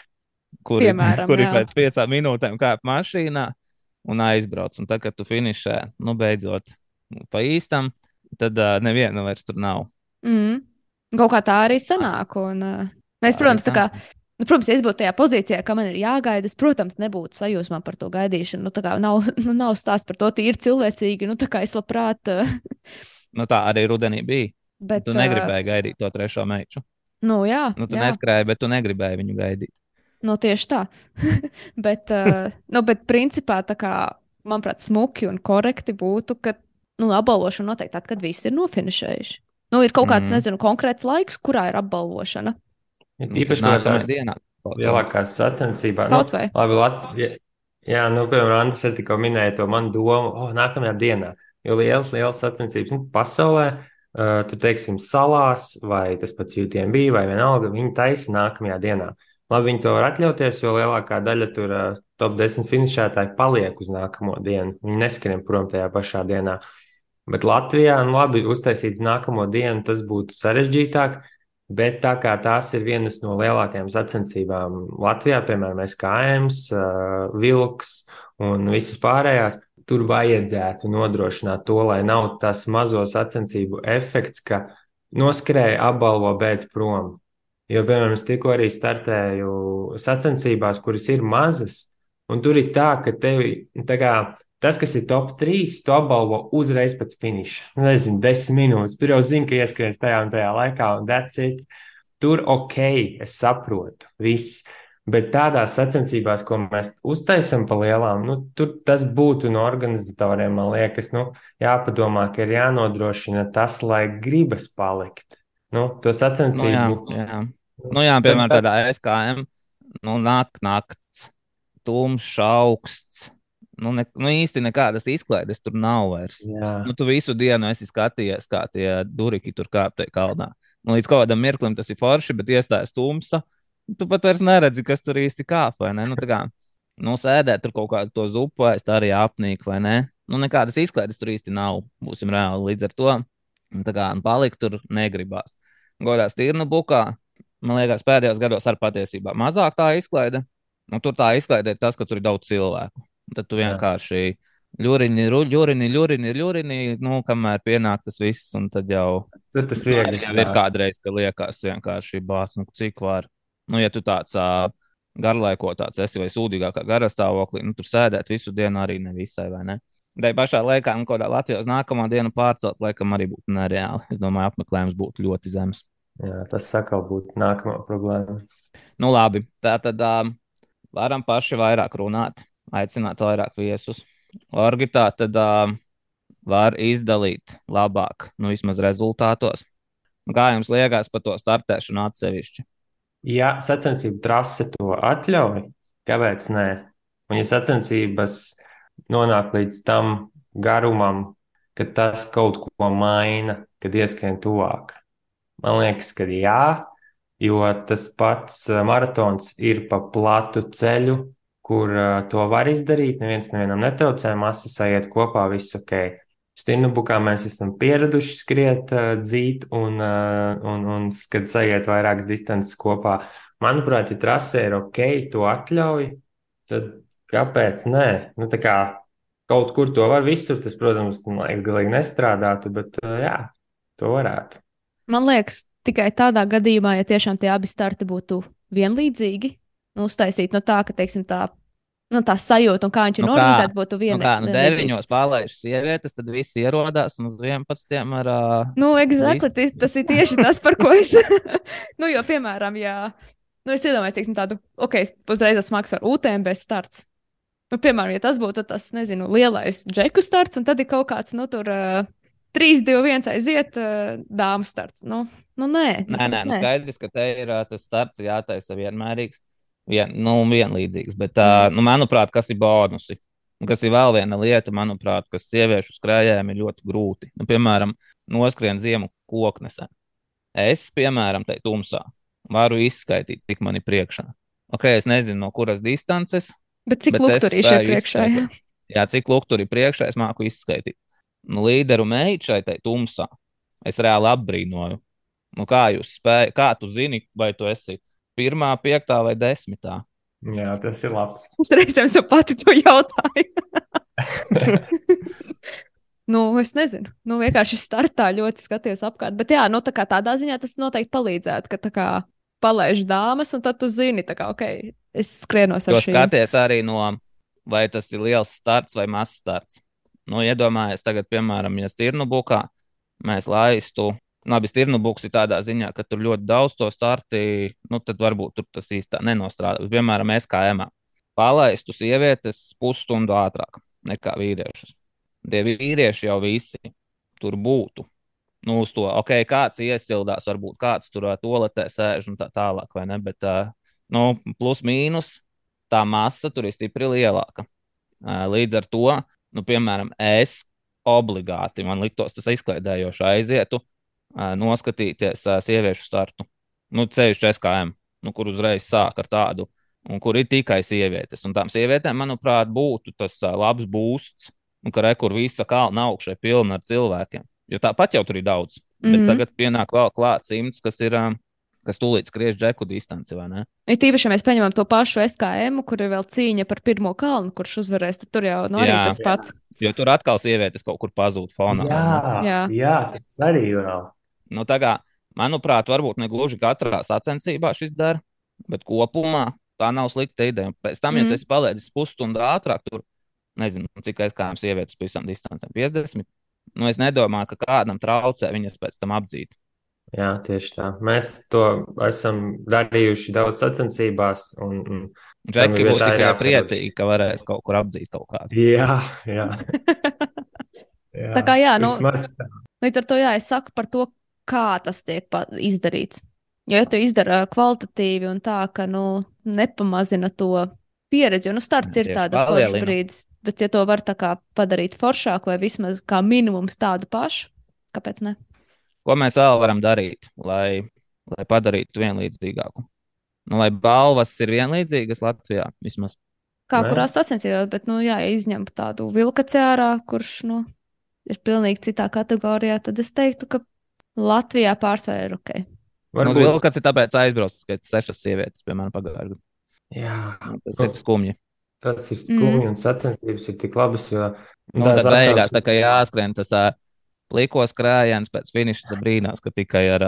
kuri pēc 5 minūtēm kāp mašīnā un aizbrauc. Un tad, kad tu finišē, nu, beidzot, pa īstam, tad neviena vairs tur nav. Kaut kā tā arī sanāk. Un, mēs, protams, tā kā. Nu, protams, ja es būtu tajā pozīcijā, ka man ir jāgaida, es, protams, nebūtu sajūsmā par to gaidīšanu. Nu, tā kā nav stāsts par to tīri cilvēcīgi. Nu, tā kā es labprāt. Nu, tā arī rudenī bija. Bet tu negribēji gaidīt to trešo meitu. Nu, jā. Nu, tu neskrēji, bet tu negribēji viņu gaidīt. Nu, tieši tā. bet principā, tā kā, manuprāt, smuki un korekti būtu, ka apbalvošana noteikti tad, kad visi ir nofinišējuši. Nu, ir kaut kāds, nezinu, konkrēts laiks, kurā ir apbalvošana. Īpaši nākamajā dienā. Lielākās sacensībās. Kaut vai. Labi, jā, nu, piemēram, Andris arī tikko minēja to manu domu, nākamajā dienā. Jo lielas sacensības pasaulē, tu teiksim, salās, vai tas pats UTMB, vai vienalga, viņi taisa nākamajā dienā. Labi, viņi to var atļauties, jo lielākā daļa tur top 10 finišētāji paliek uz nākamo dienu. Viņi neskrien prom tajā pašā dienā. Bet Latvijā, nu labi, uztaisīts nākamo dienu, tas būtu sarežģītāk. Bet tā kā tās ir vienas no lielākajām sacensībām Latvijā, piemēram, SKM, Vilks un visas pārējās, tur vajadzētu nodrošināt to, lai nav tas mazo sacensību efekts, ka noskrēja, apbalvo, beidz prom. Jo, piemēram, es tikko arī startēju sacensībās, kuras ir mazas, un tur ir tā, ka tevi, tā kā, tas, kas ir top 3, to apbalvo uzreiz pēc finiša. Nezinu, 10 minūtes. Tur jau zinu, ka ieskries tajā un tajā laikā, un that's it. Tur ok, es saprotu, viss. Bet tādās sacensībās, ko mēs uztaisam pa lielām, nu, tur tas būtu no organizatoriem, man liekas, nu, jāpadomā, ka ir jānodrošina tas, lai gribas palikt. Nu, to sacensību. Nu, jā, piemēram, tādā SKM, nu, nakts, tumšs, augsts. Nu, īsti nekādas izklaides tur nav vairs. Nu, tu visu dienu esi skatījies, kā tie duriki tur kāp tajā kalnā. Nu, līdz kaut kādam mirklim tas ir forši, bet iestājas tumsa. Tu pat vairs neredzi, kas tur īsti kāp, vai ne? Nu, tā kā, sēdēt tur kaut kādu to zupu, vai tā arī apnīk, vai ne? Nu, nekādas izklaides tur īsti nav, būsim reāli līdz ar to. Tā kā palikt tur negribās. Godās Tirnubukā, man liekas, pēdējos gados ar patiesībā mazāk tā izklaide. Nu, tur tā izklaide ir tas, ka tur ir daudz cilvēku. Tad tu vienkārši ļurini, nu, kamēr pienāk tas viss, un tad jau tur tas viegli ir kādreiz, ka liekas vienkārši bāc, nu, cik var. Nu, ja tu tāds garlaikotāts esi vai sūdīgākā garastāvoklī, nu, tur sēdēt visu dienu arī nevisai, vai ne? Tai pašā laikā, nu, kādā Latvijā uz nākamā dienu pārcelt, laikam arī būtu nereāli. Es domāju, apmeklējums būtu ļoti zems. Jā, tas sakal būtu nākamā problēma. Nu, labi, tā tad varam paši vairāk runāt. Aicināt vairāk viesus. Orgitā tad var izdalīt labāk, nu vismaz rezultātos. Kā jums liekas par to startēšanu atsevišķi? Ja sacensību trase to atļauj, kāpēc nē? Un ja sacensības nonāk līdz tam garumam, ka tas kaut ko maina, kad ieskrien tuvāk. Man liekas, ka jā, jo tas pats maratons ir pa platu ceļu, kur to var izdarīt, neviens nevienam netraucē, masa sajiet kopā, viss ok. Stirnubukā mēs esam pieraduši skriet, dzīt un kad sajiet vairākas distances kopā. Manuprāt, ja trasē ir ok, to atļauj, tad kāpēc nē? Nu, tā kā kaut kur to var visur, tas, protams, man liekas, galīgi nestrādātu, bet jā, to varētu. Man liekas, tikai tādā gadījumā, ja tiešām tie abi starti būtu vienlīdzīgi, uztaisīt no tā, ka, teiksim, tā sajūta un kā viņš ir organizēts, būtu vienlīdzīgs. 9 pārlaiž sievietes, tad visi ierodās un uz 11 ar... Exactly, tas ir tieši tas, par ko es... jo, piemēram, es iedomājos, teiksim, tādu, es uzreiz smags ar UTMB starts. Piemēram, ja tas būtu tas, nezinu, lielais džeku starts, un tad ir kaut kāds, tur 3, 2, 1 aiziet dāmu starts. Nē. Nē, skaidrs, ka te ir tas starts jātaisa vienmērīgs. Vienlīdzīgs, bet, manuprāt, kas ir bonusi. Un kas ir vēl viena lieta, manuprāt, kas sieviešu skrējējiem ir ļoti grūti. Piemēram, noskrien ziemu koknesē. Es, piemēram, tai tumsā varu izskaitīt, cik man ir priekšā. Es nezinu, no kuras distances. Bet cik lukturīši ir priekšā? Jā, cik lukturi ir priekšā, es māku izskaitīt. Līderu meitu šai tai tumsā es reāli apbrīnoju. Kā jūs spējat, kā tu zini, vai tu esi 1., 5. vai 10. Jā, tas ir labs. Es reizēm sev pati to jautāju. Es nezinu. Vienkārši startā ļoti skatījos apkārt. Bet jā, tādā ziņā tas noteikti palīdzētu, ka palaiž dāmas, un tad tu zini, es skrienos ar šīm. Jo skaties arī vai tas ir liels starts vai mazs starts. Iedomājies tagad, piemēram, ja Stirnubukā mēs laistu. Stirnubuks ir tādā ziņā, ka tur ļoti daudz to starti, tad varbūt tur tas īstā nenostrādā. Piemēram, SKM palaistu sievietes pusstundu ātrāk nekā vīriešus. Tie vīrieši jau visi tur būtu. Uz to, kāds iesildās, varbūt kāds tur toaletē sēž un tā tālāk, vai ne? Bet, plus mīnus, tā masa tur ir stipri lielāka. Līdz ar to, piemēram, es obligāti, man liktos tas izklaidējoši aizietu, noskatīties sieviešu startu. Ceļš SKM, kur uzreiz sāk ar tādu, un kur ir tikai sievietes. Un tām sievietēm, manuprāt, būtu tas labs boosts, ka kur visa kalna augšē pilna ar cilvēkiem. Jo tāpat jau tur ir daudz. Bet tagad pienāk vēl klāt 100, kas tūlīt skriež džeku distanci, vai ne? Tīpaši, ja mēs paņemam to pašu SKM, kur ir vēl cīņa par pirmo kalnu, kurš uzvarēs, tad tur jau arī tas pats. Jo tur atkal sievietes kaut kur pazūd fonā. Jā, tas arī vēl. Manuprāt, varbūt ne gluži katrā sacensībā šis dara, bet kopumā tā nav slikta ideja. Pēc tam, ja tu esi palaidis pusstundu ātrāk, tur nezinu, cik aizkājām sievietes pa visām distancēm, 50. Es nedomāju, ka kādam traucē viņas pēc tam apdzīt. Jā, tieši tā. Mēs to esam darījuši daudz sacensībās. Džeki būs tikai priecīgi, ka varēs kaut kur apdzīt kaut kādu. Jā. Tā kā līdz ar to es saku par to, kā tas tiek izdarīts. Jo, ja tu izdara kvalitatīvi un tā, ka nepamazina to pieredzi, jo starts ir tāda forša brīdis, bet ja to var tā kā padarīt foršāku vai vismaz kā minimums tādu pašu, kāpēc ne? Ko mēs vēl varam darīt, lai padarītu vienlīdzīgāku? Lai balvas ir vienlīdzīgas Latvijā vismaz. Kā kurās sacensībās, bet, ja izņem tādu vilkaci ārā, kurš, ir pilnīgi citā kategorijā, tad es teiktu, ka Latvijā pārsvarā ir ok. Varbūt vilkaci tāpēc aizbrauc, ka 6 sievietes, piemēram, pagājušajā gadā. Jā. Tas ir skumji. Tas ir skumji un sacensības ir tik labas, jo... Tad beigās tā kā jāskrien tas plikos krājiens pēc finiša, tad brīnās, ka tikai ar...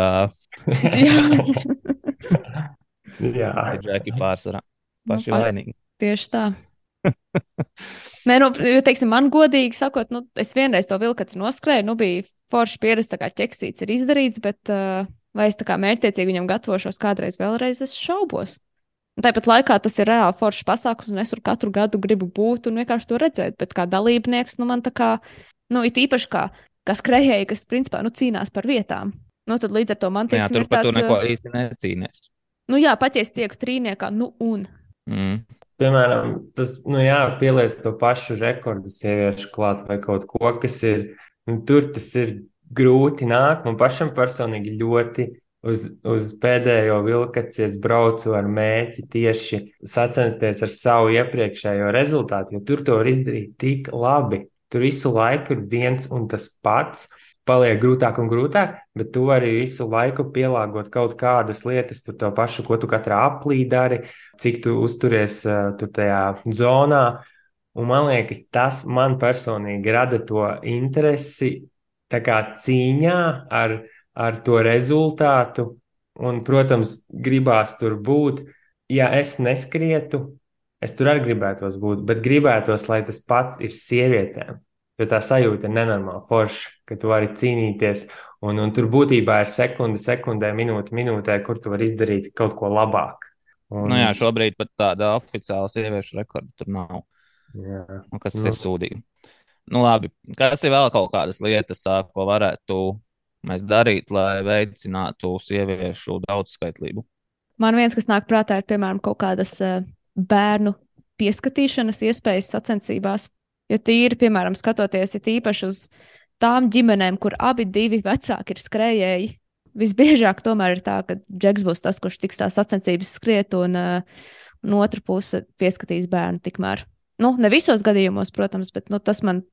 Jā. Džeki pārsvarā. Paši vainīgi. Tieši tā. Nē, teiksim, man godīgi sakot, es vienreiz to vilkaci noskrēju, bija forši pieredze, tā kā ķeksīts ir izdarīts, bet vai es tā kā mērķtiecīgi viņam gatavošos kādreiz vēlreiz, es šaubos. Un tāpat laikā tas ir reāli foršs pasākums, un es tur katru gadu gribu būt un vienkārši to redzēt, bet kā dalībnieks, man tā kā, it īpaši kā skrejēji, kas principā, cīnās par vietām. Tad līdz ar to man tiek tur par to neko īsti necīnēs. Jā, pat ja es tieku trīniekā, un... Piemēram, tas, pieliec to pašu rekordu sieviešu klāt vai kaut ko, kas ir, tur tas ir grūti nāk. Man pašam personīgi ļoti uz pēdējo vilkaci es braucu ar mērķi tieši sacensties ar savu iepriekšējo rezultātu, jo tur to var izdarīt tik labi. Tur visu laiku ir viens un tas pats. Paliek grūtāk un grūtāk, bet tu vari visu laiku pielāgot kaut kādas lietas, tur to pašu, ko tu katrā aplī dari, cik tu uzturies tur tajā zonā. Un man liekas, tas man personīgi rada to interesi tā kā cīņā ar to rezultātu. Un, protams, gribās tur būt. Ja es neskrietu, es tur arī gribētos būt, bet gribētos, lai tas pats ir sievietēm. Jo tā sajūta ir nenormāli forša, ka tu vari cīnīties. Un tur būtībā ir sekundē, minūtē, kur tu vari izdarīt kaut ko labāk. Nu jā, šobrīd pat tāda oficiāla sieviešu rekorda tur nav. Jā, Kas ir sūdīgi. Nu, labi. Kas ir vēl kaut kādas lietas, ko varētu mēs darīt, lai veicinātu sieviešu daudzskaitlību? Man viens, kas nāk prātā, ir piemēram kaut kādas bērnu pieskatīšanas iespējas sacensībās. Jo tīri, piemēram, skatoties īpaši uz tām ģimenēm, kur abi divi vecāki ir skrējēji, visbiežāk tomēr ir tā, ka Džeks būs tas, kurš tiks tās sacensības skriet, un otra puse pieskatīs bērnu tikmēr. Nu, ne visos gadījumos, protams, bet tas mans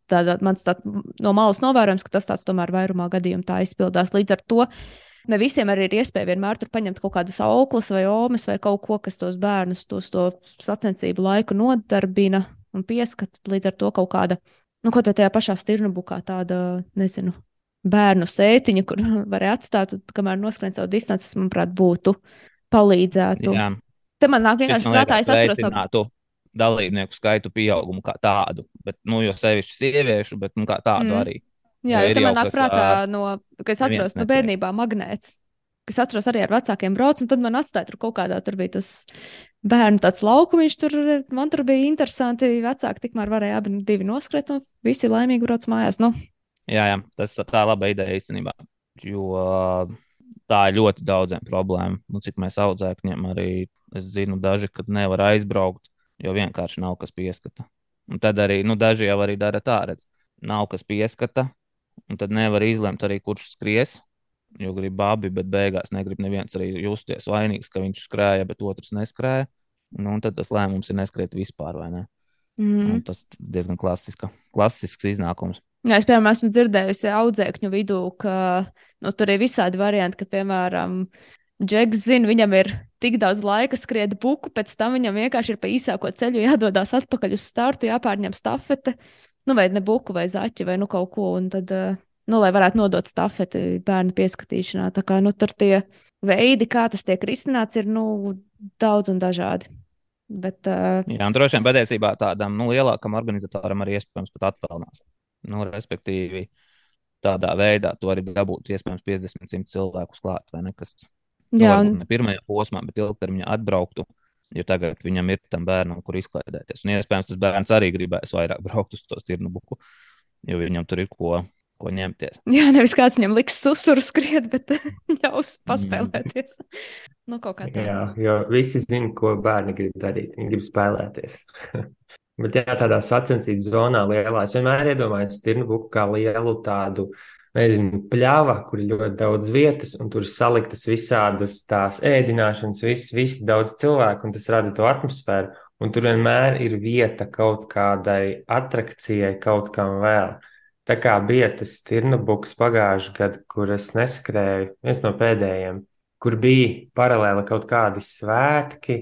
no malas novērojums, ka tas tāds tomēr vairumā gadījumu tā izpildās. Līdz ar to ne visiem arī ir iespēja vienmēr tur paņemt kaut kādas auklas vai omes vai kaut ko, kas tos bērnus to sacensību laiku nodarbina un pieskat. Līdz ar to kaut kāda, kaut vai tajā pašā Stirnabukā tāda, nezinu, bērnu sētiņa, kur varēja atstāt, kamēr noskrien savu distanci, tas, manuprāt, būtu palīdzētu. Jā. Te man nāk vienkārši prātā, es atceros no dalībnieku skaitu pieaugumu kā tādu, bet, jo sevišķi sieviešu, bet, kā tādu arī. Jā, jo te man nāk prātā, ka es atceros no bērnībā magnēts, kas atceros arī ar vecākiem brauc, un tad man atstāja tur kaut kādā, tur bija tas bērnu tāds laukumiņš, man tur bija interesanti, vecāki tikmēr varēja abi divi noskriet, un visi laimīgi brauc mājās, Jā, tas tā laba ideja īstenībā, jo tā ir ļoti daudziem problēma, cik mēs audzēkņiem arī, es zinu, daži, kad nevar aizbraukt, jo vienkārši nav kas pieskata. Un tad arī, daži jau arī dara tā, redz, nav kas pieskata, un tad nevar izlemt arī, kurš skries, jo grib abi, bet beigās negrib neviens arī justies vainīgs, ka viņš skrēja, bet otrs neskrēja. Un tad tas lēmums ir neskriet vispār, vai ne? Un tas diezgan klasisks iznākums. Jā, es, piemēram, esmu dzirdējusi audzēkņu vidū, ka tur ir visādi varianti, ka, piemēram, Džeks zina, viņam ir tik daudz laika skriet buku, pēc tam viņam vienkārši ir pa īsāko ceļu jādodās atpakaļ uz startu, jāpārņem stafete, vai ne buku vai zaķi vai kaut ko, un tad, lai varētu nodot stafeti bērnu pieskatīšanā. Tā kā, tur tie veidi, kā tas tiek risināts, ir, daudz un dažādi. Bet, Jā, un droši vien patiesībā tādam, lielākam organizatoram arī iespējams pat atpelnās. Respektīvi, tādā veidā to arī dabūt iespējams 50-100 cilvēkus klāt, vai ne, kas ne pirmajā posmā, bet ilgtermiņā atbrauktu, jo tagad viņam ir tam bērnam, kur izklaidēties. Un iespējams, tas bērns arī gribēs vairāk braukt uz to Stirnabuku, jo viņam tur ir ko ņemties. Jā, nevis kāds viņam liks susuru skriet, bet ļaus paspēlēties. Kaut kā tā. Jā, jo visi zina, ko bērni grib darīt. Viņi grib spēlēties. Bet jā, tādā sacensību zonā lielā, es vienmēr iedomājos Stirnabuku kā lielu tādu, nezinu, pļava, kur ir ļoti daudz vietas, un tur saliktas visādas tās ēdināšanas, visi daudz cilvēku, un tas rada to atmosfēru, un tur vienmēr ir vieta kaut kādai atrakcijai, kaut kam vēl. Tā kā bija tas Stirnabuks pagājušajā gadā, kur es neskrēju, viens no pēdējiem, kur bija paralēli kaut kādi svētki.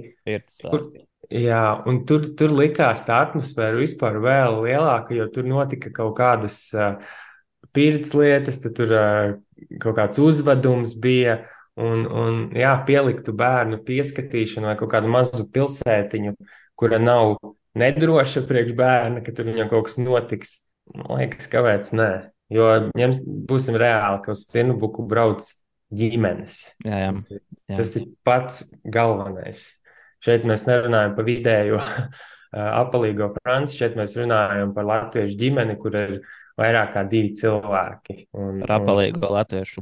Jā, un tur likās tā atmosfēra vispār vēl lielāka, jo tur notika kaut kādas pirts lietas, tad tur kaut kāds uzvedums bija, un jā, pieliktu bērnu pieskatīšanu vai kaut kādu mazu pilsētiņu, kura nav nedroša priekš bērna, ka tur viņam kaut kas notiks. Man liekas, kāpēc nē? Jo būsim reāli, ka uz Stirnabuku brauc ģimenes. Jā. Tas ir pats galvenais. Šeit mēs nerunājam par vidējo apalīgo Franci, šeit mēs runājam par latviešu ģimeni, kur ir vairāk kā 2 cilvēki. Par apalīgo latviešu.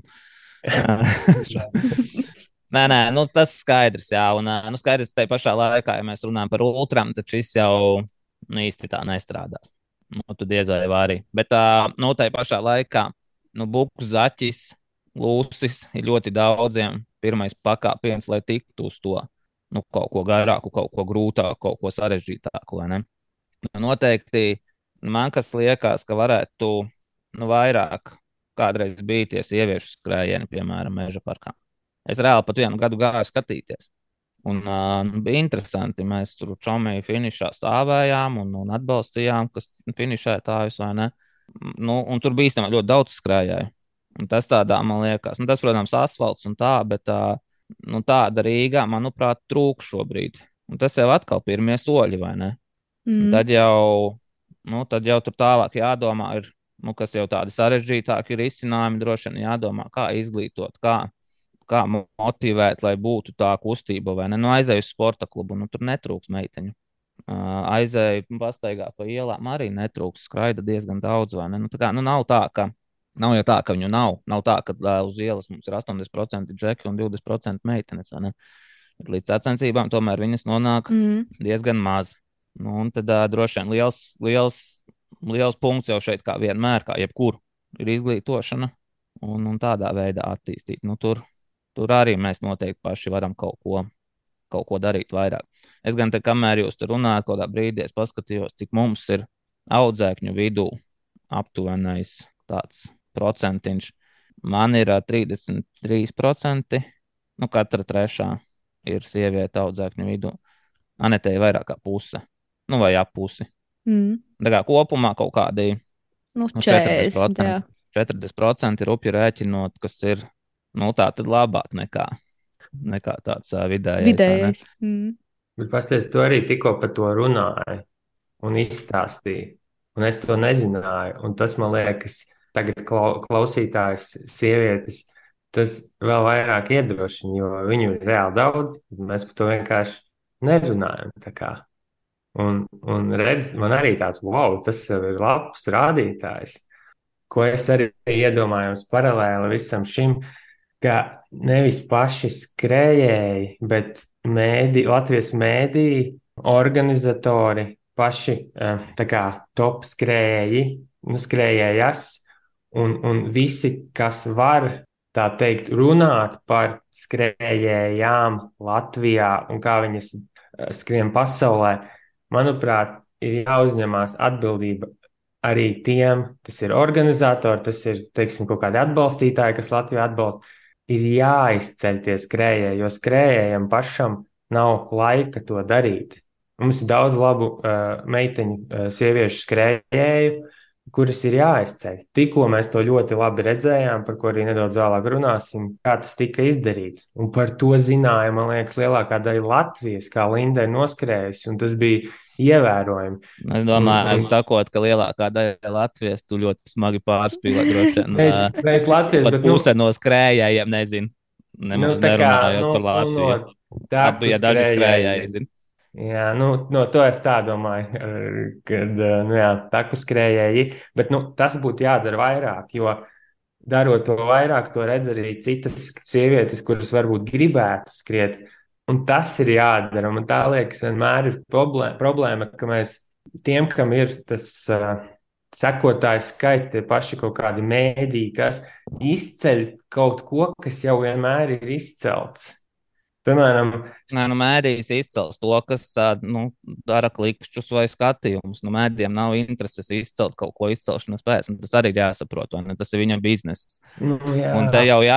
Nē, tas skaidrs, jā. Un skaidrs, tajā pašā laikā, ja mēs runājam par ultram, tad šis jau īsti tā nestrādās. Tu diezai vari. Bet tajā pašā laikā buku zaķis, lūsis ir ļoti daudziem pirmais pakāpiens, lai tiktu uz to kaut ko garāku, kaut ko grūtāku, kaut ko sarežģītāku. Noteikti man kas liekas, ka varētu vairāk kādreiz bija tie sieviešu skrējieni, piemēram, Meža parkā. Es reāli pat vienu gadu gāju skatīties. Un bija interesanti. Mēs tur čomēji finišā stāvējām un atbalstījām, kas finišētājus vai ne. Un tur bija īstenībā ļoti daudz skrējēju. Un tas tādā, man liekas, tas, protams, asfalts un tā, bet tāda Rīgā, manuprāt, trūkst šobrīd. Un tas jau atkal pirmie soļi, vai ne? Tad jau tur tālāk jādomā, kas jau tādi sarežģītāki ir izcinājumi, droši vien jādomā, kā izglītot, kā motivēt, lai būtu tā kustība, vai ne? Aizēju uz sporta klubu, tur netrūks meiteņu. Aizēju pastaigā pa ielām, arī netrūks, skraida diezgan daudz, vai ne? Nav jau tā, ka viņu nav. Nav tā, ka uz ielas mums ir 80% džeki un 20% meitenes, vai ne? Bet līdz sacensībām tomēr viņas nonāk diezgan maz. Tad droši vien liels punkts jau šeit, kā vienmēr, kā jebkur, ir izglītošana un tādā veidā attīstīt. Tur arī mēs noteikti paši varam kaut ko darīt vairāk. Es gan te, kamēr jūs tur runājat, kādā brīdī es paskatījos, cik mums ir audzēkņu vidū aptuvenais tāds procentiņš. Man ir 33%, katra trešā ir sieviete audzēkņu vidū. Anetei vairāk kā puse. Vai ap pusi. Tā kā kopumā kaut kādi 40%. 40% ir upju rēķinot, kas ir tā tad labāk nekā tāds vidējais. Bet pasties, tu arī tikko par to runāji un izstāstīji. Un es to nezināju. Un tas, man liekas, tagad klausītājs sievietes, tas vēl vairāk iedrošina, jo viņu ir reāli daudz. Mēs par to vienkārši nerunājam. Un redz, man arī tāds, wow, tas ir labs rādītājs, ko es arī iedomājos paralēli visam šim, ka nevis paši skrējēji, bet Latvijas mēdīji, organizatori, paši top skrējēji, skrējējas un visi, kas var, tā teikt, runāt par skrējējām Latvijā un kā viņas skrien pasaulē. Manuprāt, ir jāuzņemās atbildība arī tiem, tas ir organizatori, tas ir, teiksim, kaut kādi atbalstītāji, kas Latviju atbalsta. Ir jāizceļ tie skrējēji, jo skrējējiem pašam nav laika to darīt. Mums ir daudz labu meiteņu, sieviešu skrējēju, kuras ir jāizceļ. Tikko mēs to ļoti labi redzējām, par ko arī nedaudz vēlāk runāsim, kā tas tika izdarīts. Un par to zināja, man liekas, lielākā daļa Latvijas, kā Linda ir noskrējusi, un tas bija ievērojami. Es domāju, sakot, ka lielākā daļa Latvijas tu ļoti smagi pārspīlē droši vien. Mēs Latvijas, bet puse no skrējējiem nezinu. Nemaz nerunājot par Latviju. Bija daži skrējēji, zinu. Jā, to es tā domāju, kad taku skrējēji, bet tas būtu jādara vairāk, jo darot to vairāk, to redz arī citas sievietes, kuras varbūt gribētu skriet, un tas ir jādara, un tā liekas vienmēr ir problēma, ka mēs tiem, kam ir tas sekotāju skaits, tie paši kaut kādi mēdī, kas izceļ kaut ko, kas jau vienmēr ir izcelts. Piemēram, mēdījis izcels to, kas dara klikšķus vai skatījumus. Mēdījiem nav intereses izcelt kaut ko izcelšanas pēc. Tas arī ir jāsaprot, vai tas ir viņam bizness. Un te jau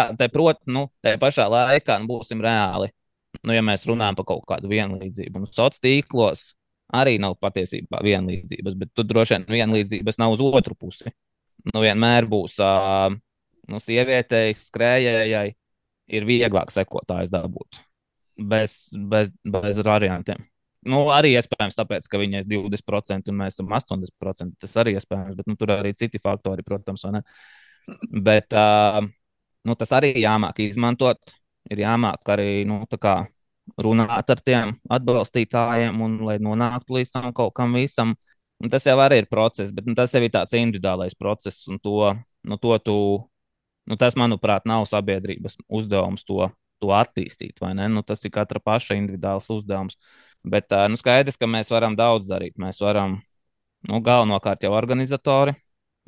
te pašā laikā būsim reāli. Ja mēs runājam par kaut kādu vienlīdzību, sociālos tīklos arī nav patiesībā vienlīdzības, bet tur droši vien vienlīdzības nav uz otru pusi. Vienmēr būs sievietei, skrējējai ir vieglāk sekotājs dabūt. Bez variantiem. Arī iespējams, tāpēc, ka viņai ir 20% un mēs esam 80%. Tas arī iespējams, bet tur arī citi faktori, protams, vai ne. Bet tas arī jāmāk izmantot. Ir jāmāk arī runāt ar tiem atbalstītājiem, un lai nonāktu līdz tam kaut kam visam. Un tas jau arī ir process, bet tas jau ir tāds individuālais process, un tas, manuprāt, nav sabiedrības uzdevums to attīstīt, vai ne? Tas ir katra paša individuāls uzdevums. Bet skaidrs, ka mēs varam daudz darīt. Mēs varam, galvenokārt jau organizatori,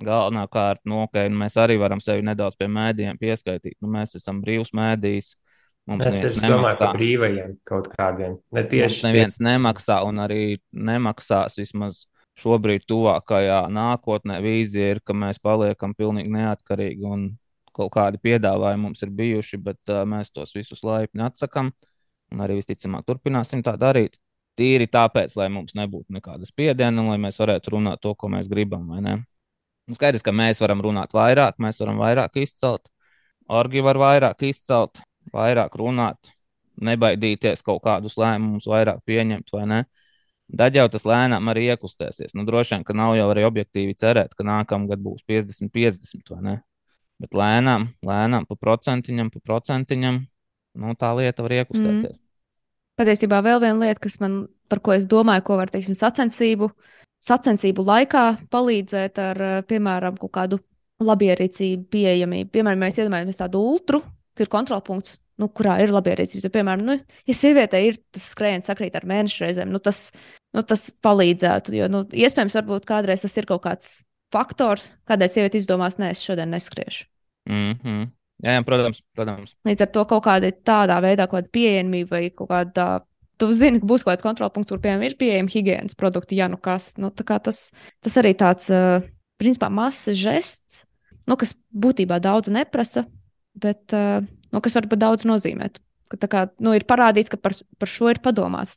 galvenokārt, mēs arī varam sevi nedaudz pie mēdījiem pieskaitīt. Mēs esam brīvs mēdījis, Mums Es neviens tieši domāju par nemaksā. brīvajiem kaut kādiem. Ne Mums tieši tie. neviens nemaksā un arī nemaksās vismaz šobrīd tuvākajā nākotnē. Vīzija ir, ka mēs paliekam pilnīgi neatkarīgi un kaut kādi piedāvājumi mums ir bijuši, bet mēs tos visus laipni atsakam un arī visticamāk turpināsim tā darīt. Tīri tāpēc, lai mums nebūtu nekāda spiediena un lai mēs varētu runāt to, ko mēs gribam, vai ne? Un skaidrs, ka mēs varam runāt vairāk, mēs varam vairāk izcelt, orgi var vairāk izcelt, vairāk runāt, nebaidīties kaut kādus lēmumus vairāk pieņemt, vai ne? Tad jau tas lēnām arī iekustēsies. Nu, droši vien, ka nav jau arī objektīvi cerēt, ka nākamgad būs 50-50, vai ne? Bet lēnām, lēnām, pa procentiņam, nu, tā lieta var iekustēties. Patiesībā vēl viena lieta, par ko es domāju, ko var, teiksim, sacensību laikā palīdzēt ar, piemēram, kaut kādu labierīcību pieejamību. Piemēram, mēs iedomājamies tādu ultru, kur ir kontrolpunkts, kurā ir labierīcības. Ja, piemēram, ja sievietē ir tas skrējiens sakrīt ar mēnešu reizēm, tas palīdzētu. Jo, iespējams, varbūt kādreiz tas ir kaut kāds faktors, kādēļ sieviete izdomās, nē, es šodien neskriešu. Jā, protams. Līdz ar to kaut kāda tādā veidā, kaut kāda pieejamība vai kaut kāda. Tu zini, ka būs kaut kāds kontrolpunkts, kur piemēram ir pieejami higiēnas produkti, ja nu kas. Tas arī tāds, principā, mazs žests, kas būtībā daudz neprasa, bet kas var pat daudz nozīmēt. Ir parādīts, ka par šo ir padomāts.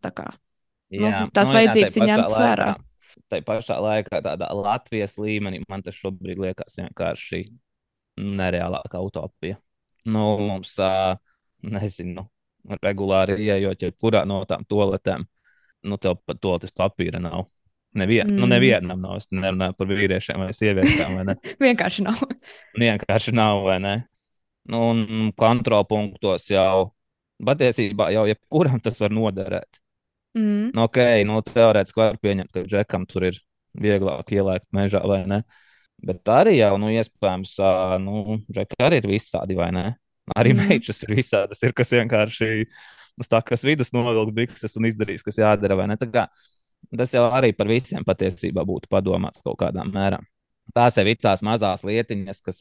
Tās vajadzības ir ņemtas vērā. Tā pašā laikā tādā Latvijas līmenī man tas šobrīd liekas vienkārši nereālāka utopija. Mums, nezinu, regulāri ieejot jebkurā no tām toaletēm, tev pat toaletes papīra nav. Nevienam nav. Es nerunāju par vīriešiem vai sievietēm, vai ne? Vienkārši nav. Vienkārši nav, vai ne? Un kontrolpunktos jau, patiesībā jau jebkuram tas var noderēt. Ok, teorētiski var pieņemt, ka džekam tur ir vieglāk ielēkt mežā, vai ne? Bet arī jau, iespējams, džeki arī ir visādi, vai ne? Arī meitas ir visādas, ir kas vienkārši kas vidus novilk bikses un izdarīs, kas jādara, vai ne? Tas jau arī par visiem patiesībā būtu padomāts kaut kādā mērā. Tās jau ir tās mazās lietiņas, kas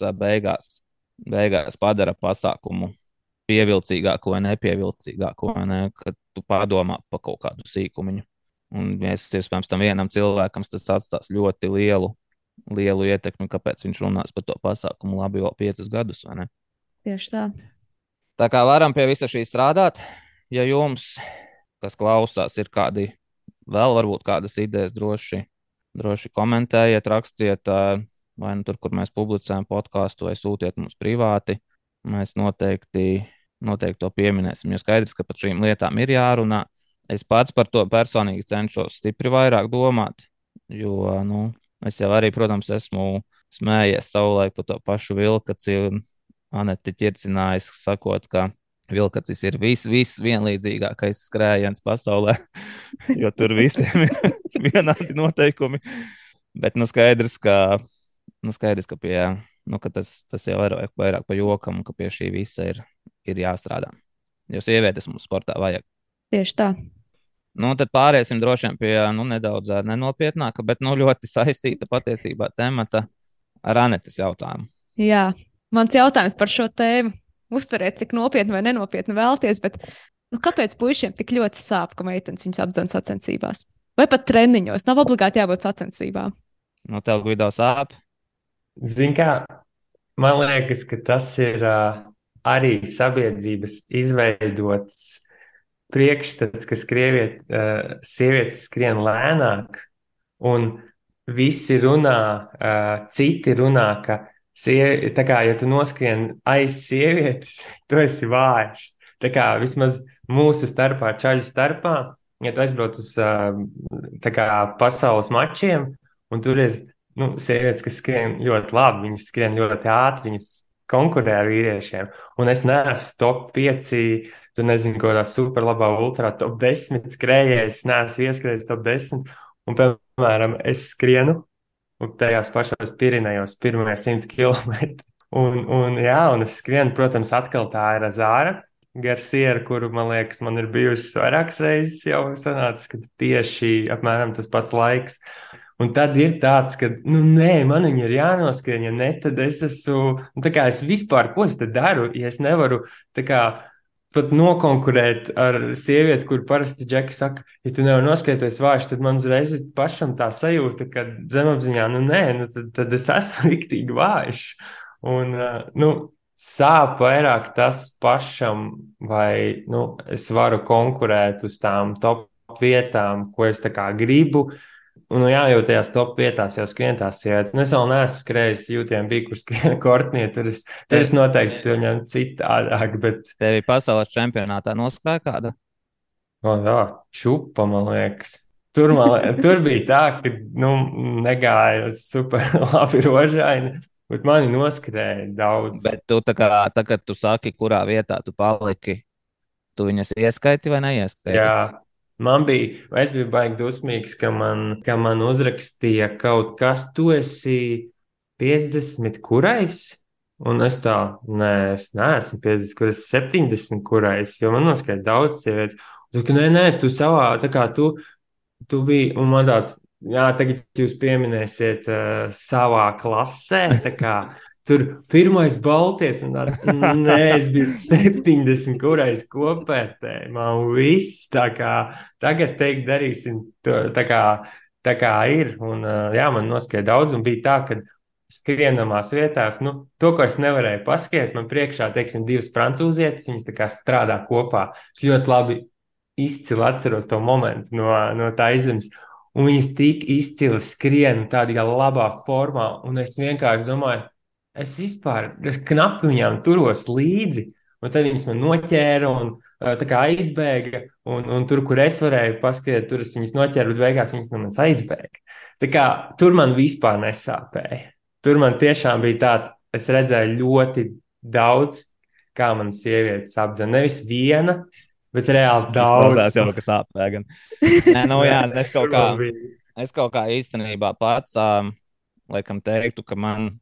beigās padara pasākumu pievilcīgāku vai nepievilcīgāku, vai ne? Kad tu padomā par kaut kādu sīkumiņu. Un, iespējams, tam vienam cilvēkam tas atstās ļoti lielu ietekmi, kāpēc viņš runās par to pasākumu labi vēl 5 gadus, vai ne? Tieši tā. Tā kā varam pie visa šī strādāt, ja jums, kas klausās, ir kādi vēl varbūt kādas idejas, droši komentējiet, rakstiet, vai tur, kur mēs publicējam podkāstu, vai sūtiet mums privāti. Mēs noteikti to pieminēsim, jo skaidrs, ka par šīm lietām ir jārunā. Es pats par to personīgi cenšos stipri vairāk domāt, jo, es jau arī, protams, esmu smējies savulaik par to pašu Vilkaci un Aneti ķircinājis, sakot, ka Vilkacis ir vienlīdzīgākais skrējiens pasaulē, jo tur visiem ir vienādi noteikumi. Bet skaidrs, ka ka tas jau ir vairāk pa jokam, un ka pie šī visa ir jāstrādā. Jo sievietes mums sportā vajag. Tieši tā. Tad pāriesim droši vien pie nedaudz nenopietnāka, bet ļoti saistīta patiesībā temata ar Anetes jautājumu. Jā, mans jautājums par šo tēmu. Uztveriet, cik nopietni vai nenopietni vēlties, bet kāpēc puišiem tik ļoti sāp, ka meitenes viņus apdzen sacensībās? Vai pat treniņos? Nav obligāti jābūt sacensībām. Tev Guido sāp? Zini kā, man liekas, ka tas ir arī sabiedrības izveidots priekšstats, ka sievietes skrien lēnāk, un visi runā, citi runā, ka tā kā, ja tu noskrien aiz sievietes, tu esi vājš. Tā kā vismaz mūsu starpā, čaļu starpā, ja tu aizbrauc uz pasaules mačiem, un tur ir sievietes, kas skrien ļoti labi, viņas skrien ļoti ātri, viņas konkurē ar vīriešiem. Un es neesmu top 5, tu nezini, ko tā superlabā ultrā top 10 skrējējis, neesmu ieskrējis top 10. Un, piemēram, es skrienu un tajās pašās Pirinejos pirmie 100 km. Un es skrienu, protams, atkal tā ir Azāra Garcia, kuru, man liekas, man ir bijušas vairākas reizes jau sanācis, ka tieši apmēram tas pats laiks. Un tad ir tāds, ka, nē, man viņa ir jānoskrien, ja ne, tad es esmu, es vispār, ko es te daru, ja es nevaru, pat nokonkurēt ar sievieti, kur parasti Džeki saka, ja tu nevari noskriet, tu esi vājš, tad man uzreiz ir pašam tā sajūta, ka zemapziņā, tad es esmu riktīgi vājš. Un, sāp vairāk tas pašam, vai, es varu konkurēt uz tām top vietām, ko es tā kā gribu. Un, jā, jau tajās top vietās jau skrien tās sievietes. Es vēl neesmu skrējis jūtiem bija, kur skrien Kortnī, tur es noteikti ņem citādāk, bet... Tevi pasaules čempionātā noskrāja kāda? Jā, čupa, man liekas. Tur bija tā, ka, negāja super labi rožaini, bet mani noskrēja daudz. Bet tu tagad tu saki, kurā vietā tu paliki, tu viņas ieskaiti vai neieskaiti? Jā. Es biju baigi dusmīgs, ka man uzrakstīja kaut kas, tu esi 50 kurais, un es es neesmu 50, kur es 70 kurais, jo man noskaidroja daudz sievietes. Tu, nē, tu savā, tā kā tu biji, un man tāds, jā, tagad jūs pieminēsiet savā klasē, tā kā tur pirmais baltietis, un nē, es biju 70, kurais kopērtē. Man viss tā kā tagad teikt, darīsim tā kā ir. Un, jā, man noskaidroja daudz, un bija tā, ka skrienamās vietās, to, ko es nevarēju paskriet, man priekšā, teiksim, divas francūzietes, viņas tā kā strādā kopā. Es ļoti labi izcili atceros to momentu no tā izzemes. Un viņas tik izcili skrien tādā labā formā, un es vienkārši domāju, es knapi viņām turos līdzi, un tad viņas man noķēra un tā kā aizbēga, un tur, kur es varēju paskriet, tur es viņas noķēru, bet beigās viņas no manis aizbēga. Tā kā tur man vispār nesāpēja. Tur man tiešām bija tāds, es redzēju ļoti daudz, kā man sievietes apdzen. Nevis viena, bet reāli daudz. Tas jau, ka sāpēja gan. Nē, jā, es kaut kā īstenībā pats, laikam teiktu, ka man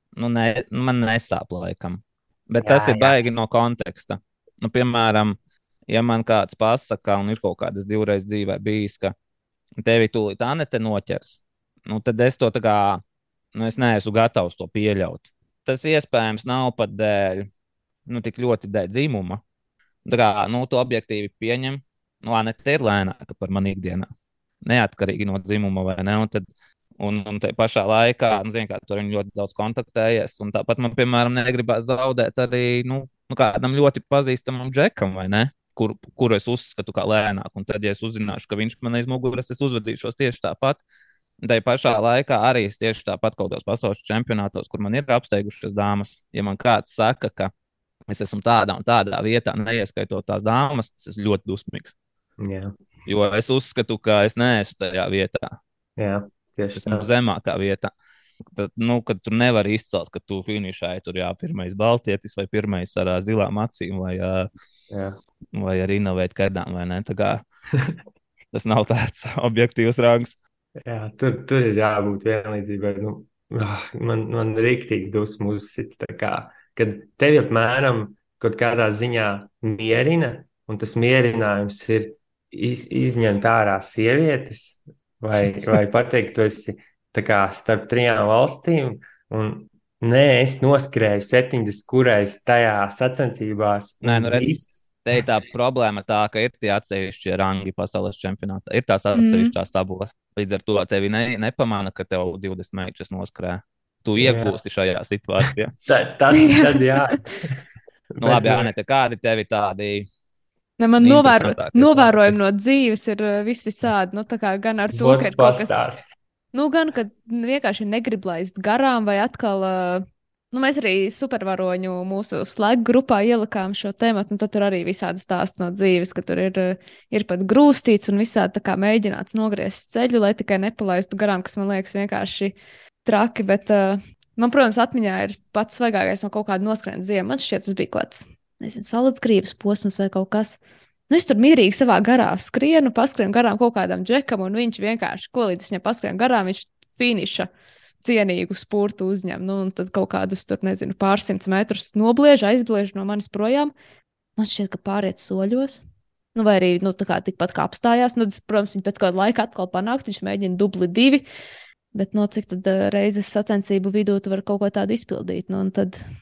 nesāp laikam. Bet tas ir baigi no konteksta. Piemēram, ja man kāds pasaka, un ir kaut kādas divreiz dzīvē bijis, ka tevi tūlīt Anete noķers, tad es to tā kā, es neesmu gatavs to pieļaut. Tas iespējams nav pat dēļ, tik ļoti dēļ dzimuma. Tā kā, to objektīvi pieņem, Anete ir lēnāka par mani ikdienā. Neatkarīgi no dzimuma vai ne, un te pašā laikā, tur viņi ļoti daudz kontaktējies. Un tāpat man, piemēram, negribās zaudēt arī kādam ļoti pazīstamam džekam, vai ne? Kuru es uzskatu kā lēnāk. Un tad, ja es uzzināšu, ka viņš man aiz muguras, es uzvedīšos tieši tāpat. Tā pašā laikā arī es tieši tāpat kaut kādos pasaules čempionātos, kur man ir apsteigušas dāmas. Ja man kāds saka, ka es esmu tādā un tādā vietā, neieskaitot tās dāmas, es esmu ļoti dusmīgs. Jā. Jo es uzskatu, ka es neesmu tajā vietā. Jā. Tas ir zemākā vietā. Tad, kad tu nevari izcelt, ka tu finišēji tur pirmais baltietis vai pirmais ar zilām acīm vai ar inovētu kādām, vai ne? Tā kā tas nav tāds objektīvs rangs. Jā, tur ir jābūt vienlīdzībai. Man riktīgi dusmu uzsit. Kad tevi apmēram kaut kādā ziņā mierina, un tas mierinājums ir izņemt ārā sievietes, vai pateikt, tu esi tā kā starp 3 valstīm, un es noskrēju 70, kurais tajā sacensībās. Nē, te ir tā problēma tā, ka ir tie atsevišķi rangi pasaules čempionātā, ir tās atsevišķās tabulas. Līdz ar to tevi nepamana, ka tev 20 mečus noskrēja. Tu iegūsti šajā situācijā. Tad jā. Labi, Anete, kādi tevi tādi... Man novērojumi no dzīves ir visādi. Tā kā gan ar to, ka ir kaut kas. Gan, kad vienkārši negrib laist garām, vai atkal. Mēs arī supervaroņu mūsu Slack grupā ielikām šo tēmatu, un tad tur arī visādi stāsti no dzīves, ka tur ir pat grūstīts un visādi tā kā mēģināts nogriezt ceļu, lai tikai nepalaistu garām, kas man liekas vienkārši traki. Bet man, protams, atmiņā ir pats svaigākais no kaut kāda noskrēna ziema. Man šķiet, tas bija kaut kāds. Nezinu, salacgrības posms vai kaut kas. Es tur mierīgi savā garā paskrienu garām kaut kādam džekam, un viņš vienkārši, ko līdz viņam paskrienu garām, viņš finiša cienīgu spurtu uzņem. Un tad kaut kādus tur, nezinu, pārsimts metrus aizbliež no manis projām. Man šķiet, ka pāriet soļos. Vai arī, tā kā tikpat kā apstājās. Protams, viņi pēc kāda laika atkal panāks, viņš mēģina dubli 2. Bet, cik tad reizes sacensību vidū tu vari kaut ko tādu izpildīt? Un tad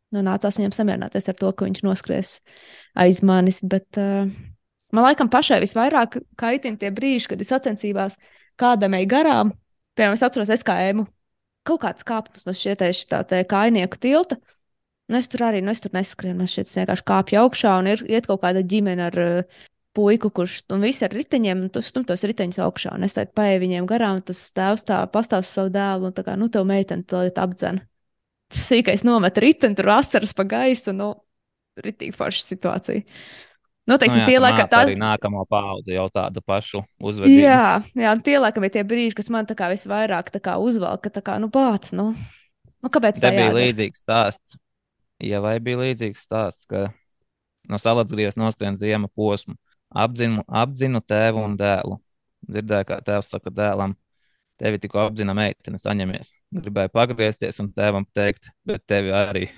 Nu, nācās viņam samierināties ar to, ka viņš noskries aiz manis. Bet man laikam pašai visvairāk kaitina tie brīži, kad es sacensībās kādam eju garām. Piemēram, es atceros, es kā ēmu kaut kāds kāpums, man šķiet, tā te kainieku tilta. Nu, es tur arī, nu, es tur neskrienu, man šķiet, es vienkārši kāpju augšā un iet kaut kāda ģimene ar puiku, kurš, un visi ar riteņiem, un tu stum tos riteņus augšā, un es tā paeju viņiem garām, un tas tēvs tā pastāv savu dēlu, un tā kā, nu, tev meiteni to apdzen. Tas sīkais nomet riteni, tur asaras pa gaisu, nu, ritīgi forša situācija. Nu, teiksim, jā, tie tu laikam māci arī nākamo paudzi jau tādu pašu uzvedību. Jā, tie laikam ir tie brīži, kas man tā kā visvairāk tā kā uzvelk, ka tā kā, nu, bāc, nu kāpēc Te tā bija jādara? līdzīgs stāsts. Ja vai bija līdzīgs stāsts, ka no Salacgrīvas noskrien ziema posmu, apzinu tēvu un dēlu. Dzirdēju, kā tēvs saka dēlam, tevi tikko apzina meitene, saņemies. Gribēju pagriezties un tēvam teikt, bet tevi arī.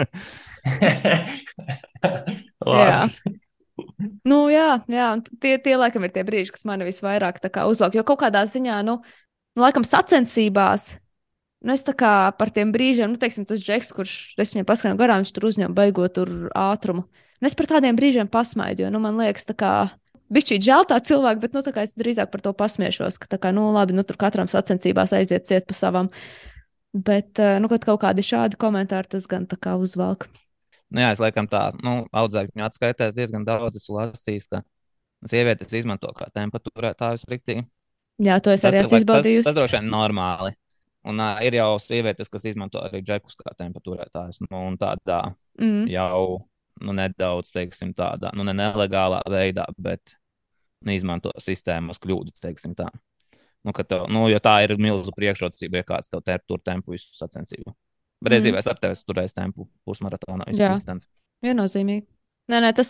Jā. Labs. Nu, jā, un tie laikam ir tie brīži, kas man visvairāk tā kā uzvelk. Jo kaut kādā ziņā, laikam sacensībās, es tā kā par tiem brīžiem, teiksim, tas Džeks, kurš es viņam paskatījos garām, viņš tur uzņem baigot tur ātrumu. Es par tādiem brīžiem pasmaidu, jo, man liekas, tā kā bišķīt žēl tā cilvēku, bet, tā kā es drīzāk par to pasmiešos, ka tā kā, labi, tur katram sacensībās aiziet ciet pa savam. Bet, kad kaut kādi šādi komentāri, tas gan tā kā uzvelk. Nu, jā, es laikam tā, audzēkņu atskaitēs diezgan daudz esmu lasījis, ka sievietes izmanto kā temperatūrētājus riktīgi. Jā, to es arī esmu izbaudījusi. Tas droši vien normāli. Un ir jau sievietes, kas izmanto arī džekus kā temperatūrētājus. Un tādā jau nedaudz, teiksim, tādā, ne nelegālā veidā, bet izmanto sistēmas kļūdu, teiksim tā. Jo tā ir milzu priekšrocība, ja kāds tev tur tempu visu sacensību. Bet es dzīvēju ar tevi turēju tempu pusmaratonā. Jā, viennozīmīgi. Nē, tas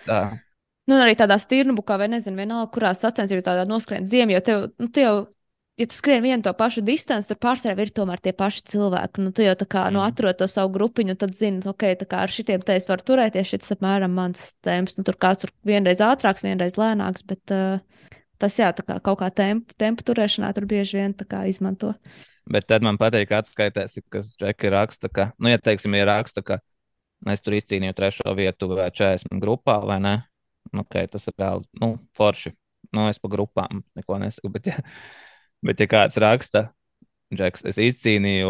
arī tādā stirnbukā, vai nezinu, vienalga, kurā sacensībā tādā noskrien ziemu, jo tev, ja tu skrien vienu to pašu distanci, tur pārsvarā ir tomēr tie paši cilvēki. Tu jau tā kā atrod to savu grupiņu, tad zini, ok, tā kā ar šitiem te es varu turēties, šis apmēram mans temps. Tur kāds tur vienreiz ātrāks, vienreiz lēnāks, bet tas jā, tā kā kaut kā tempu turēšanā tur bieži vien tā kā izmanto. Bet tad man patīk, ka atskaitēs, kas Džeki raksta, ka, ja teiksim, ir raksta, ka es tur izcīnīju 3. vietu vai 40 grupā, vai ne? Tas ir reāli, forši. Es pa grupām neko nesaku, bet ja kāds raksta, Džeks, es izcīnīju,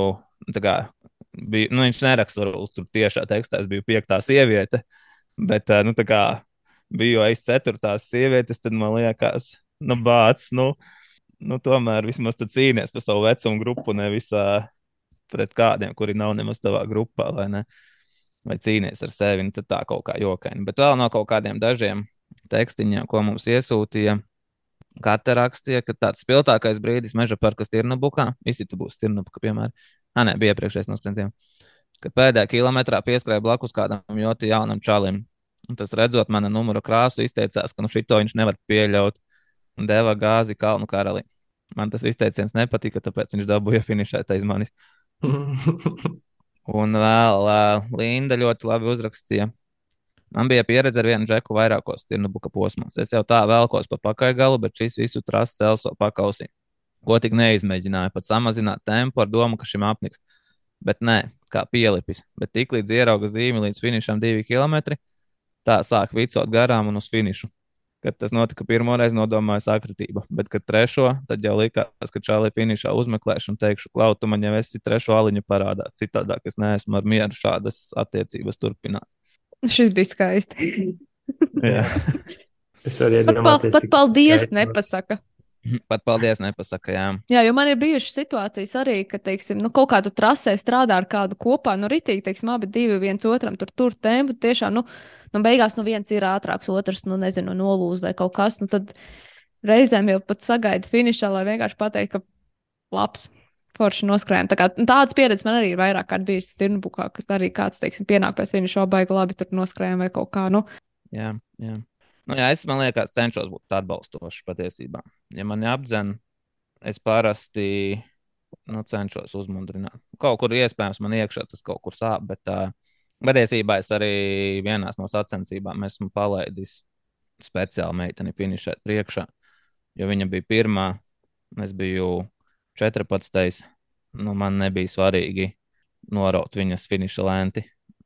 viņš neraksta, varbūt tur tiešā tekstā es biju 5. sieviete, bet, biju aiz 4. sievietes, tad man liekas, bāc, tomēr vismaz cīnīties par savu vecumu grupu, nevis pret kādiem, kuri nav nemaz tavā grupā, vai ne? Vai cīnīties ar sevi, tad tā kaut kā jokaini. Bet vēl no kaut kādiem dažiem tekstiņiem, ko mums iesūtīja, Kata rakstīja, ka tāds spilgtākais brīdis meža parka Stirnabukā, visi te būs Stirnabuka, piemēram, bija iepriekšējais noskrējiens, kad pēdējā kilometrā pieskrēja blakus kādam ļoti jaunam čalim. Un tas, redzot mana numura krāsu, izteicās, ka šito viņš nevar pieļaut un deva gāzi kalnu karalim. Man tas izteiciens nepatika, tāpēc viņš dabūja finišēt aiz manis. Un vēl Linda ļoti labi uzrakstīja. Man bija pieredze ar vienu džeku vairākos Stirnabuka posmos. Es jau tā velkos pa pakaļgalu, bet šis visu trasi celso pakausī. Ko tik neizmēģināju, pat samazināt tempu ar domu, ka šim apniks. Bet nē, kā pielipis. Bet tik līdz ierauga zīmi līdz finišam 2 km, tā sāk vicot garām un uz finišu. Kad tas notika pirmoreiz, nodomāju sakritību, bet, kad 3., tad jau likās, ka čālī finišā uzmeklēšu un teikšu, Klau, tu man jau esi 3. aliņu parādā. Citādāk es neesmu ar mieru šādas attiecības turpināt. Šis bija skaisti. Jā. Es arī iedomājos. Pat paldies nepasaka. Pat paldies nepasaka, jā. Jā, jo man ir bijušas situācijas arī, ka, teiksim, kaut kādu trasē strādā ar kādu kopā, ritīgi, teiksim, abi divi viens otram tur tempu, tiešām, beigās, viens ir ātrāks, otrs, nezinu, nolūz vai kaut kas, tad reizēm jau pat sagaida finišā, lai vienkārši pateikt, ka labs, forši noskrējām. Tādas pieredzes man arī ir vairāk kārt bijušas Stirnabukā, kad arī kāds, teiksim, pienāk pēc finiša, baigi labi tur noskrējām vai kaut kā, Jā. Es, man liekas, cenšos būt atbalstošs patiesībā. Ja man jāapdzen, es parasti cenšos uzmundrināt. Kaut kur iespējams man iekšā tas kaut kur sāp, bet patiesībā es arī vienās no sacensībām esmu palaidis speciāli meiteni finišēt priekšā, jo viņa bija pirmā, es biju 14. Man nebija svarīgi noraut viņas finiša lenti.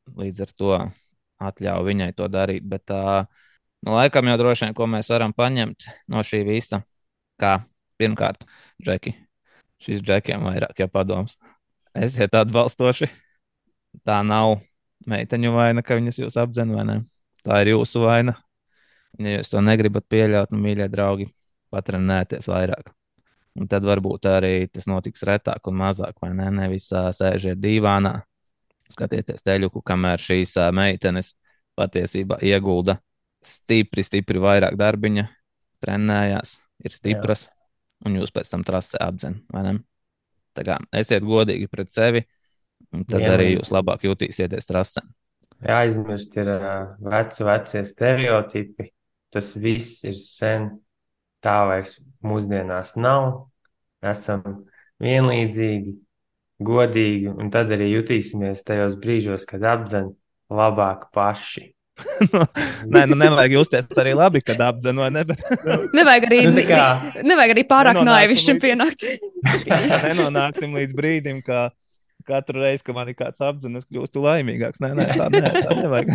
līdz ar to atļauju viņai to darīt. Bet, nu, laikam jau droši vien, ko mēs varam paņemt no šī visa, kā pirmkārt, Džeki, šis Džekiem vairāk jau padoms. Esiet atbalstoši. Tā nav meiteņu vaina, ka viņas jūs apdzen, vai ne? Tā ir jūsu vaina. Ja jūs to negribat pieļaut, nu, mīļie draugi, patrenēties vairāk. Un tad varbūt arī tas notiks retāk un mazāk, vai ne? Nevis sēžiet dīvānā, skatieties teļuku, kamēr šīs meitenes patiesībā iegulda stipri, stipri vairāk darbiņa, trenējās, ir stipras, un jūs pēc tam trasē apdzen, vai ne? Tā kā esiet godīgi pret sevi, un tad arī jūs labāk jutīsieties trasē. Jāizmirst ir vecie stereotipi. Tas viss ir sen. Tā vairs mūsdienās nav. Esam vienlīdzīgi, godīgi, un tad arī jutīsimies tajos brīžos, kad apdzen labāk paši. Nē, nu nevajag justies arī labi, kad apdzen, vai ne? Bet... nevajag arī pārāk naivišķi pienākt. Nenonāksim līdz brīdim, ka katru reizi, kad man ir kāds apdzen, es kļūstu laimīgāks. Nē, tā nevajag.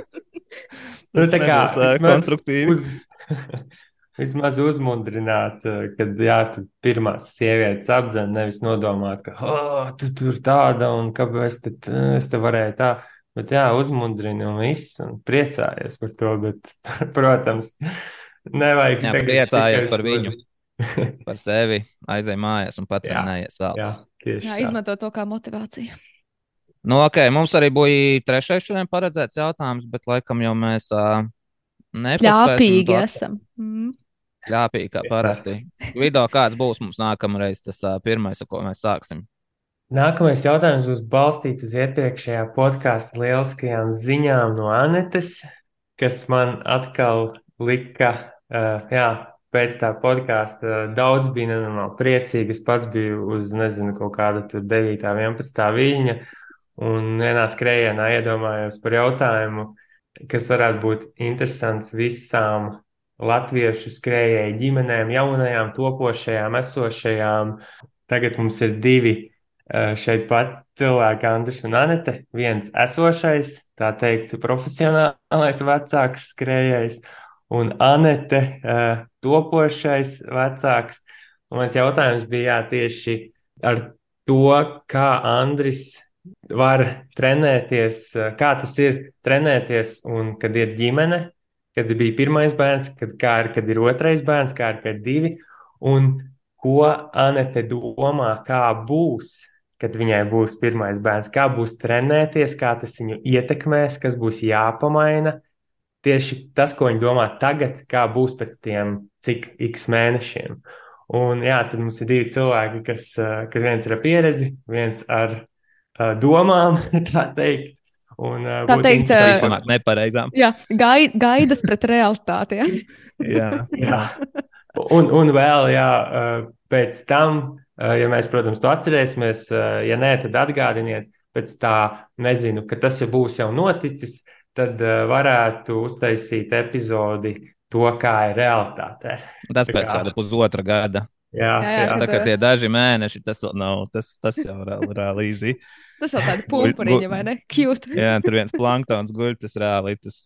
Tā kā konstruktīvi. Vismaz uzmundrināt, kad tu pirmās sievietes apdzen, nevis nodomāt, ka tu tur tāda un kāpēc es te varēju tā. Bet uzmundrini un viss, un priecājies par to, bet, protams, nevajag tagad priecājies par viņu, par sevi, aizej mājās un patrenējies vēl. Jā, izmanto to kā motivāciju. Nu, ok, mums arī bija trešais šodien paredzēts jautājums, bet laikam jau mēs nepaspēsim. Ļāpīgi esam. Ļāpīgi, kā parasti. Video kāds būs mums nākamreiz, tas pirmais, ar ko mēs sāksim. Nākamais jautājums būs balstīts uz iepriekšējā podkāsta lieliskajām ziņām no Anetes, kas man atkal lika, pēc tā podkāsta daudz bija nenormāli priecīgi. Es pats biju uz, nezinu, kaut kāda tur 9. 11. viļņa, un vienā skrējienā iedomājos par jautājumu, kas varētu būt interesants visām latviešu skrējēju ģimenēm, jaunajām, topošajām, esošajām. Tagad mums ir 2 šeit pat cilvēki, Andris un Anete. Viens esošais, tā teikt, profesionālais vecāks skrējējs, un Anete topošais vecāks. Un mans jautājums bija tieši ar to, kā Andris var trenēties, kā tas ir trenēties, un kad ir ģimene, kad bija pirmais bērns, kad ir otrais bērns, kā ir 2, un ko Anete domā, kā būs, kad viņai būs pirmais bērns, kā būs trenēties, kā tas viņu ietekmēs, kas būs jāpamaina. Tieši tas, ko viņi domā tagad, kā būs pēc tiem cik x mēnešiem. Un tad mums ir 2 cilvēki, kas viens ir ar pieredzi, viens ar domām, tā teikt. Un, tā teikt, nepareizām. Jā, gaidas pret realitāti. Jā. Un vēl, pēc tam, ja mēs, protams, to atcerēsimies, ja nē, tad atgādiniet, pēc tā, nezinu, ka tas jau būs jau noticis, tad varētu uztaisīt epizodi to, kā ir realitātē. Tas pēc kāda pusotra gada. Jā. Tā kā tie daži mēneši, tas vēl nav, tas jau reāli easy. Tas vēl tāda pumpuriņa, vai ne? Cute. Jā, tur viens planktons guļ, tas reāli, tas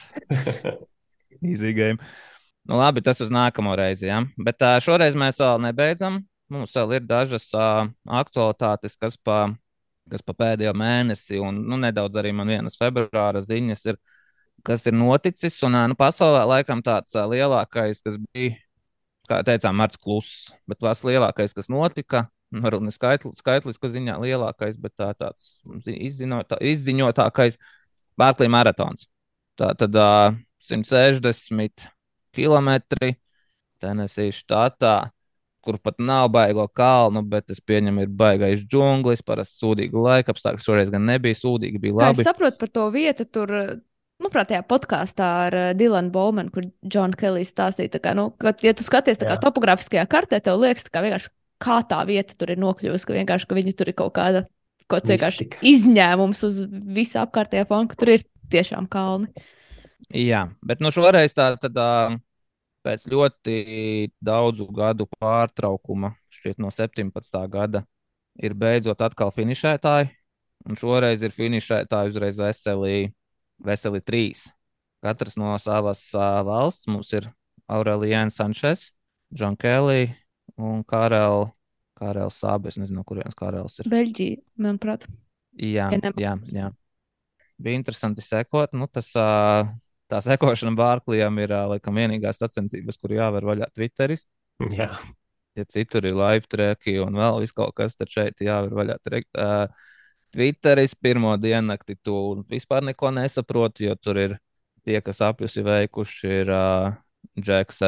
easy game. Nu labi, tas uz nākamo reizi, jā. Bet šoreiz mēs vēl nebeidzam. Mums vēl ir dažas aktualitātes, kas pa pēdējo mēnesi, un nedaudz arī man vienas februāra ziņas ir, kas ir noticis. Un pasaulē laikam tāds lielākais, kas bija, kā teicām, Marts kluss, bet tas lielākais, kas notika, varbūt ne skaitliska ziņā lielākais, bet tāds izziņotākais Bārklī maratons. Tātad 160 kilometri Tenesijas štatā, kur pat nav baigo kalnu, bet es pieņemu, ir baigais džunglis, parasti sūdīgi laikapstākļi. Šoreiz gan nebija sūdīgi, bija labi. Kā es saprotu par to vietu, tur, manuprāt, tajā podkāstā ar Dylanu Bowmanu, kur John Kelly stāstīja, tā kā, ja tu skaties tā kā topografiskajā kartē, tev liekas, tā kā vienkārši kā tā vieta tur ir nokļuvusi, ka vienkārši, ka viņi tur ir kaut vienkārši izņēmums uz visu apkārtējā fonu, ka tur ir tiešām kalni. Jā, bet šoreiz tad pēc ļoti daudzu gadu pārtraukuma, šķiet no 17. gada, ir beidzot atkal finišētāji. Un šoreiz ir finišētāji uzreiz veseli 3. Katrs no savas valsts. Mums ir Aurelijāns Sančes, Džon Kelly un Karels Sābe. Es nezinu, kurienes Karels ir. Beļģija, manuprāt. Jā, Ja nemaldos. jā. Bija interesanti sekot. Nu, tā sekošana Bārklijam ir laikam vienīgās sacensības, kur jāver vaļā Twitteris. Jā. Ja citur ir live treki un vēl viss kaut kas, tad šeit jāver vaļā Twitteris pirmo diennakti tu vispār neko nesaproti, jo tur ir tie, kas apjusi veikuši, ir Džeks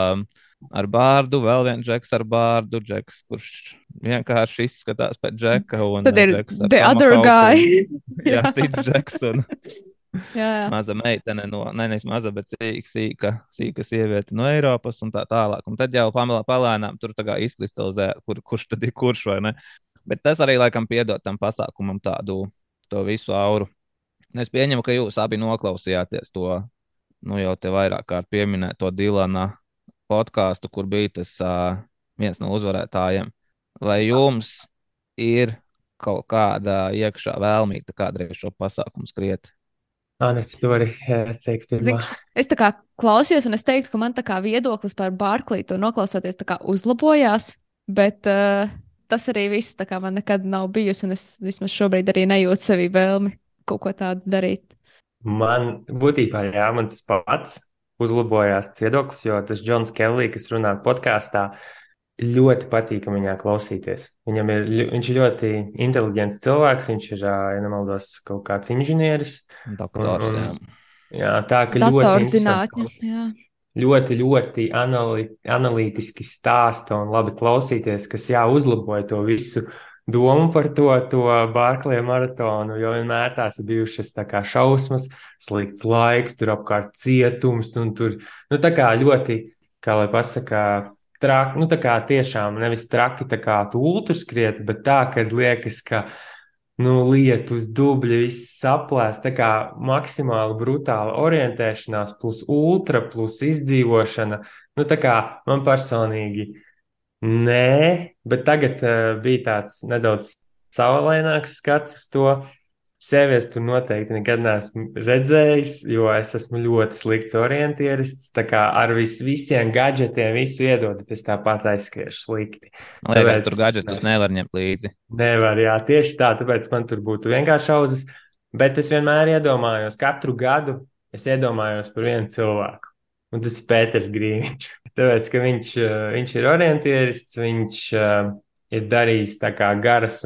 ar bārdu, vēl viens Džeks ar bārdu, Džeks, kurš vienkārši izskatās pēc Džeka, un Tad ir Džeks ar the other tomahawku, guy. jā, cits Džeks, un Jā. maza meitene nevis maza, bet sīka sieviete no Eiropas un tā tālāk. Un tad jau palēnām tur tā kā izkristalizē, kurš tad ir kurš vai ne. Bet tas arī laikam piedod tam pasākumam to visu auru. Es pieņemu, ka jūs abi noklausījāties to, nu jau te vairāk kārt pieminēto Dilana podkāstu, kur bija tas viens no uzvarētājiem. Vai jums ir kaut kāda iekšā vēlmīta kādreiz šo pasākumu skriet? Anets, tu vari teikt pirmā. Es tā kā klausījos, un es teiktu, ka man tā kā viedoklis par Bārkliju to noklausoties tā kā uzlabojās, bet tas arī viss tā kā man nekad nav bijusi, un es vismaz šobrīd arī nejūtu sevī vēlmi kaut ko tādu darīt. Man būtībā, jā, man tas pats uzlabojās viedoklis, jo tas Džons Kelly, kas runā podkāstā, ļoti patīkami viņā klausīties. Viņš ir ļoti inteliģents cilvēks, viņš ir, ja nemaldos, kaut kāds inženieris. Doktors, jā. Jā, tā ka Datorzinātņu, jā. ļoti analītiski stāsta un labi klausīties, kas uzlaboja to visu domu par to Bārklija maratonu, jo vienmēr tās ir bijušas tā kā šausmas, slikts laiks, tur apkārt cietums, un tur, nu tā kā ļoti, kā lai pasakā, traki, nu tā kā tiešām nevis traki tā kā tu ultraskriet, bet tā, kad liekas, ka lietus, dubļi, viss saplēs, tā kā maksimāli brutāla orientēšanās, plus ultra, plus izdzīvošana. Nu, tā kā man personīgi nē, bet tagad bija tāds nedaudz savalaināks skats uz to. Sevies tur noteikti nekad neesmu redzējis, jo es esmu ļoti slikts orientierists. Tā kā ar visiem gadgetiem visu iedodat, es tāpat aizskriešu slikti. Man liekas, tur gadgetus nevar ņemt līdzi. Nevar, jā, tieši tā, tāpēc man tur būtu vienkārši auzas. Bet es vienmēr iedomājos, katru gadu es iedomājos par vienu cilvēku. Un tas ir Pēters Grīviņš. Tāpēc, ka viņš ir orientierists, viņš ir darījis tā kā garus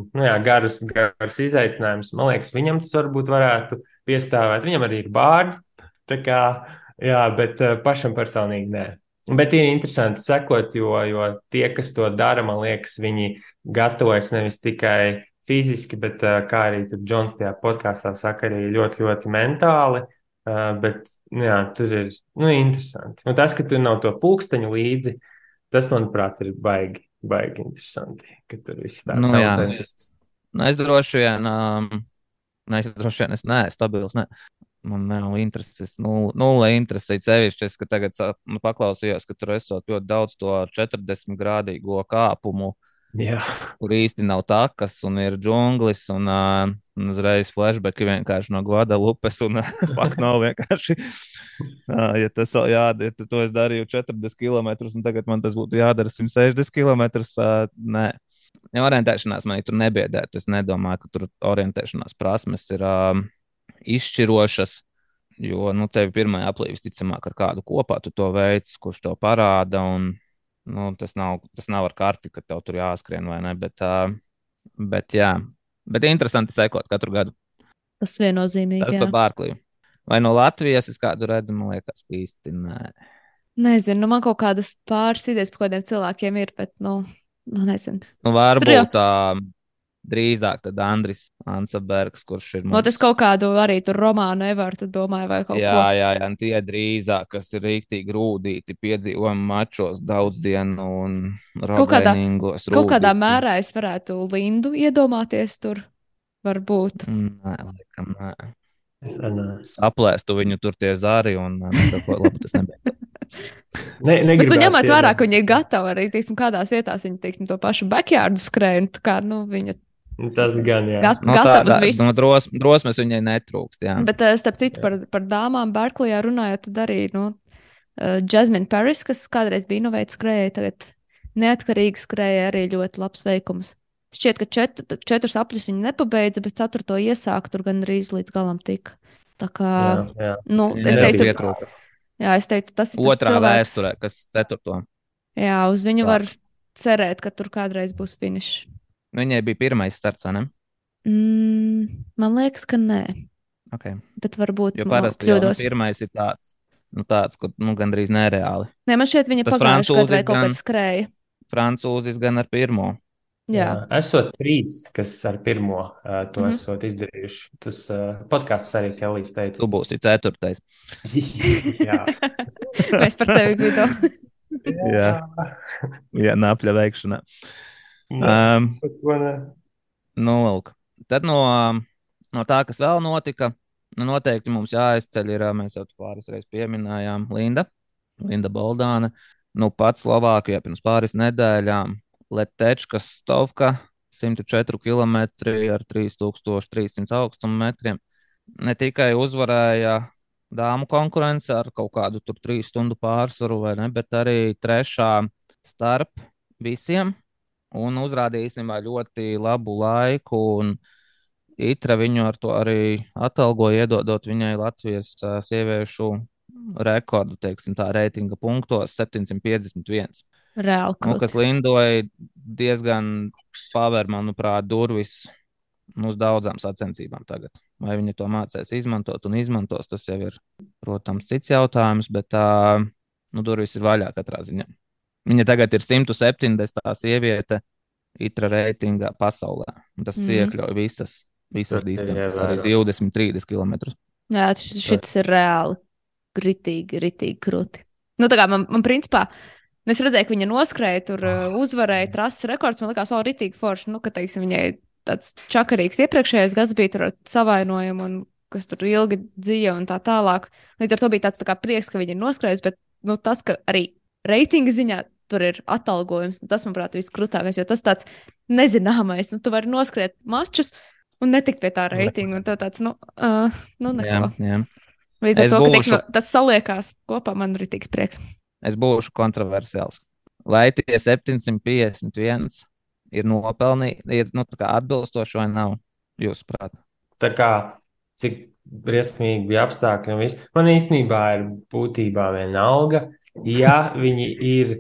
izaicinājumus. Man liekas, viņam tas varbūt varētu piestāvēt. Viņam arī ir bārdi, tā kā, jā, bet pašam personīgi nē. Bet ir interesanti sekot, jo tie, kas to dara, man liekas, viņi gatavojas nevis tikai fiziski, bet kā arī tur Džons tajā podkāstā saka, arī ļoti, ļoti mentāli. Bet jā, tur ir interesanti. Un tas, ka tur nav to pulksteņu līdzi, tas, manuprāt, ir baigi interesanti, ka tur viss tāds autentisks. Es droši vien es neesmu stabils. Ne. Man nav intereses, nulle interesē sevišķi. Es tagad paklausījos, ka tur esot ļoti daudz to 40 grādīgo kāpumu, jā. Kur īsti nav takas un ir džunglis un uzreiz flashbacki vienkārši no Guadalupes un fakt nav vienkārši. Ja tas vēl jādara, tad to es darīju 40 km un tagad man tas būtu jādara 160 km. Nē. Ja orientēšanās man tur nebiedētu. Es nedomāju, ka tur orientēšanās prasmes ir izšķirošas, jo tevi pirmajā aplī visticamāk ar kādu kopā tu to veids, kurš to parāda, un tas nav ar karti, ka tev tur jāskrien vai ne, bet jā. Bet interesanti sekot katru gadu. Tas viennozīmīgi, tas par Bārkliju. Vai no Latvijas es kādu redzu, man liekas, īsti nē. Nezinu, man kaut kādas pāris idejas par kādiem cilvēkiem ir, bet, nezinu. Varbūt drīzāk tad Andris Ansabergs, kurš ir mums. Tas kaut kādu arī tur romānu Evertu domāju vai kaut ko. Jā, tie drīzāk, kas ir rīktīgi rūdīti, piedzīvojumi mačos daudz dienu un robeningos rūdīti. Kaut kādā mērā es varētu Lindu iedomāties tur, varbūt. Nē, laikam nē. Es aplēstu viņu tur tie zari un labi, tas nebija. Bet tu ņemot vērā, ka viņi ir gatavi arī, kādās vietās viņi, to pašu backyardu skrēju, kā, viņa Tas gan, jā. Gatavs uz visu. Drosmes viņai netrūkst, jā. Bet, starp citu, par dāmām Berklijā runājot, tad arī, Jasmine Paris, kas kādreiz bija inovēta skrējēja, tagad neatkarīgi skrējēja arī ļoti labs veikums. Šķiet, ka 4 apļus viņa nepabeidza, bet 4. iesāka tur gan arī līdz galam tika. Tā kā, Jā. es teiktu, tas ir tas otrā cilvēks. vēsturē, kas 4. Jā, uz viņu var cerēt, ka tur kādreiz būs finišs. Viņai bija pirmais starts, ne? Man liekas, ka nē. Okay. Bet varbūt parasti kļūdos. Pirmais ir tāds, ka gandrīz nereāli. Nē, man šķiet, viņa pagājušajā gadā vai kaut kad skrēja. Francūzis gan ar pirmo. Jā. Esot 3, kas ar pirmo to esot izdarījuši. Tas podkāsts arī Kelijs teica. Tu būsi 4. Jā. Mēs par tevi Guido. Jā, napļa veikšanā. Lūk. Tad no tā, kas vēl notika, noteikti mums jāizceļ ir, mēs jau pāris reizes pieminējām, Linda Boldāne. Pats Slovākijā pirms pāris nedēļām Letečka Stovka 104 km ar 3300 augstuma metriem. Ne tikai uzvarēja dāmu konkurence ar kaut kādu 3 stundu pārsvaru, vai ne, bet arī 3. starp visiem un uzrādīja īstenībā ļoti labu laiku. Un Itra viņu ar to arī atalgoja, iedodot viņai Latvijas sieviešu rekordu, teiksim tā, reitinga punktos 751. Reāli. Kas Lindoja diezgan paver, manuprāt, durvis uz daudzām sacensībām tagad. Vai viņi to mācēs izmantot un izmantos, tas jau ir, protams, cits jautājums, bet durvis ir vaļā katrā ziņā. Viņa tagad ir 170. sieviete Itra reitingā pasaulē. Tas iekļauj visas distances, arī 20-30 km. Jā, šis ir reāli ritīgi krūti. Tā kā man principā, es redzēju, ka viņa noskrēja, tur uzvarēja trases rekords, man likās, ritīgi forši, ka, teiksim, viņai tāds čakarīgs iepriekšējais gads bija tur ar savainojumu un kas tur ilgi dzīja un tā tālāk. Līdz ar to bija tāds tā kā prieks, ka viņa ir noskrējusi, bet, tas, ka arī reitinga ziņā tur ir atalgojums, tas, manuprāt, viss krūtākais, jo tas tāds nezināmais, tu vari noskrēt mačus un netikt pie tā reitinga, un tāds, neko. Jā. Līdz ar to, ka teiksim, tas saliekās kopā, man ir tīks prieks. Es būšu kontroversiāls. Vai tie 751 ir nopelnīti, ir atbilstoši vai nav, jūsuprāt? Tā kā, cik briesmīgi bija apstākļi un viss, man īstenībā ir būtībā vienalga, ja viņi ir...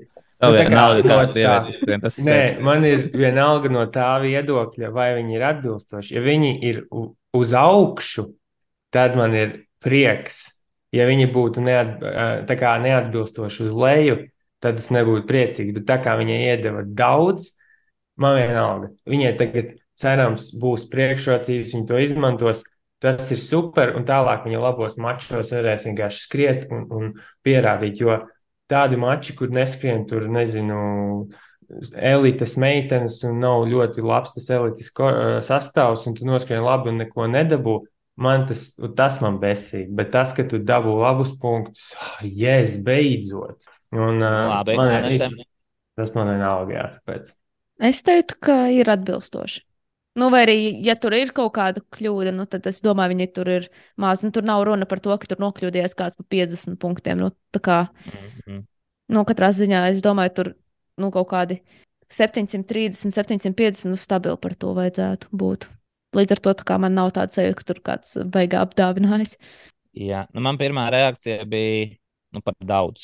Man ir vienalga no tā viedokļa, vai viņi ir atbilstoši. Ja viņi ir uz augšu, tad man ir prieks. Ja viņi būtu neatbilstoši uz leju, tad es nebūtu priecīgs. Bet tā kā viņai iedeva daudz, man vienalga. Viņai tagad, cerams, būs priekšrocības, viņi to izmantos. Tas ir super, un tālāk viņa labos mačos varēs vienkārši skriet un pierādīt, jo tādi mači, kur neskrien tur, nezinu, elites meitenes un nav ļoti labs tas elites sastāvs, un tu noskrien labi un neko nedabū, tas man besīgi. Bet tas, ka tu dabū labus punktus, beidzot. Un, tas man vienalga, jā, tāpēc. Es teiktu, ka ir atbilstoši. Vai arī, ja tur ir kaut kāda kļūda, tad es domāju, viņi tur ir maz. Tur nav runa par to, ka tur nokļūdies kāds pa 50 punktiem. Tā kā, katrā ziņā, es domāju, tur kaut kādi 730, 750 stabili par to vajadzētu būt. Līdz ar to, man nav tāda sajūta, ka tur kāds baigā apdāvinājis. Jā, man pirmā reakcija bija par daudz.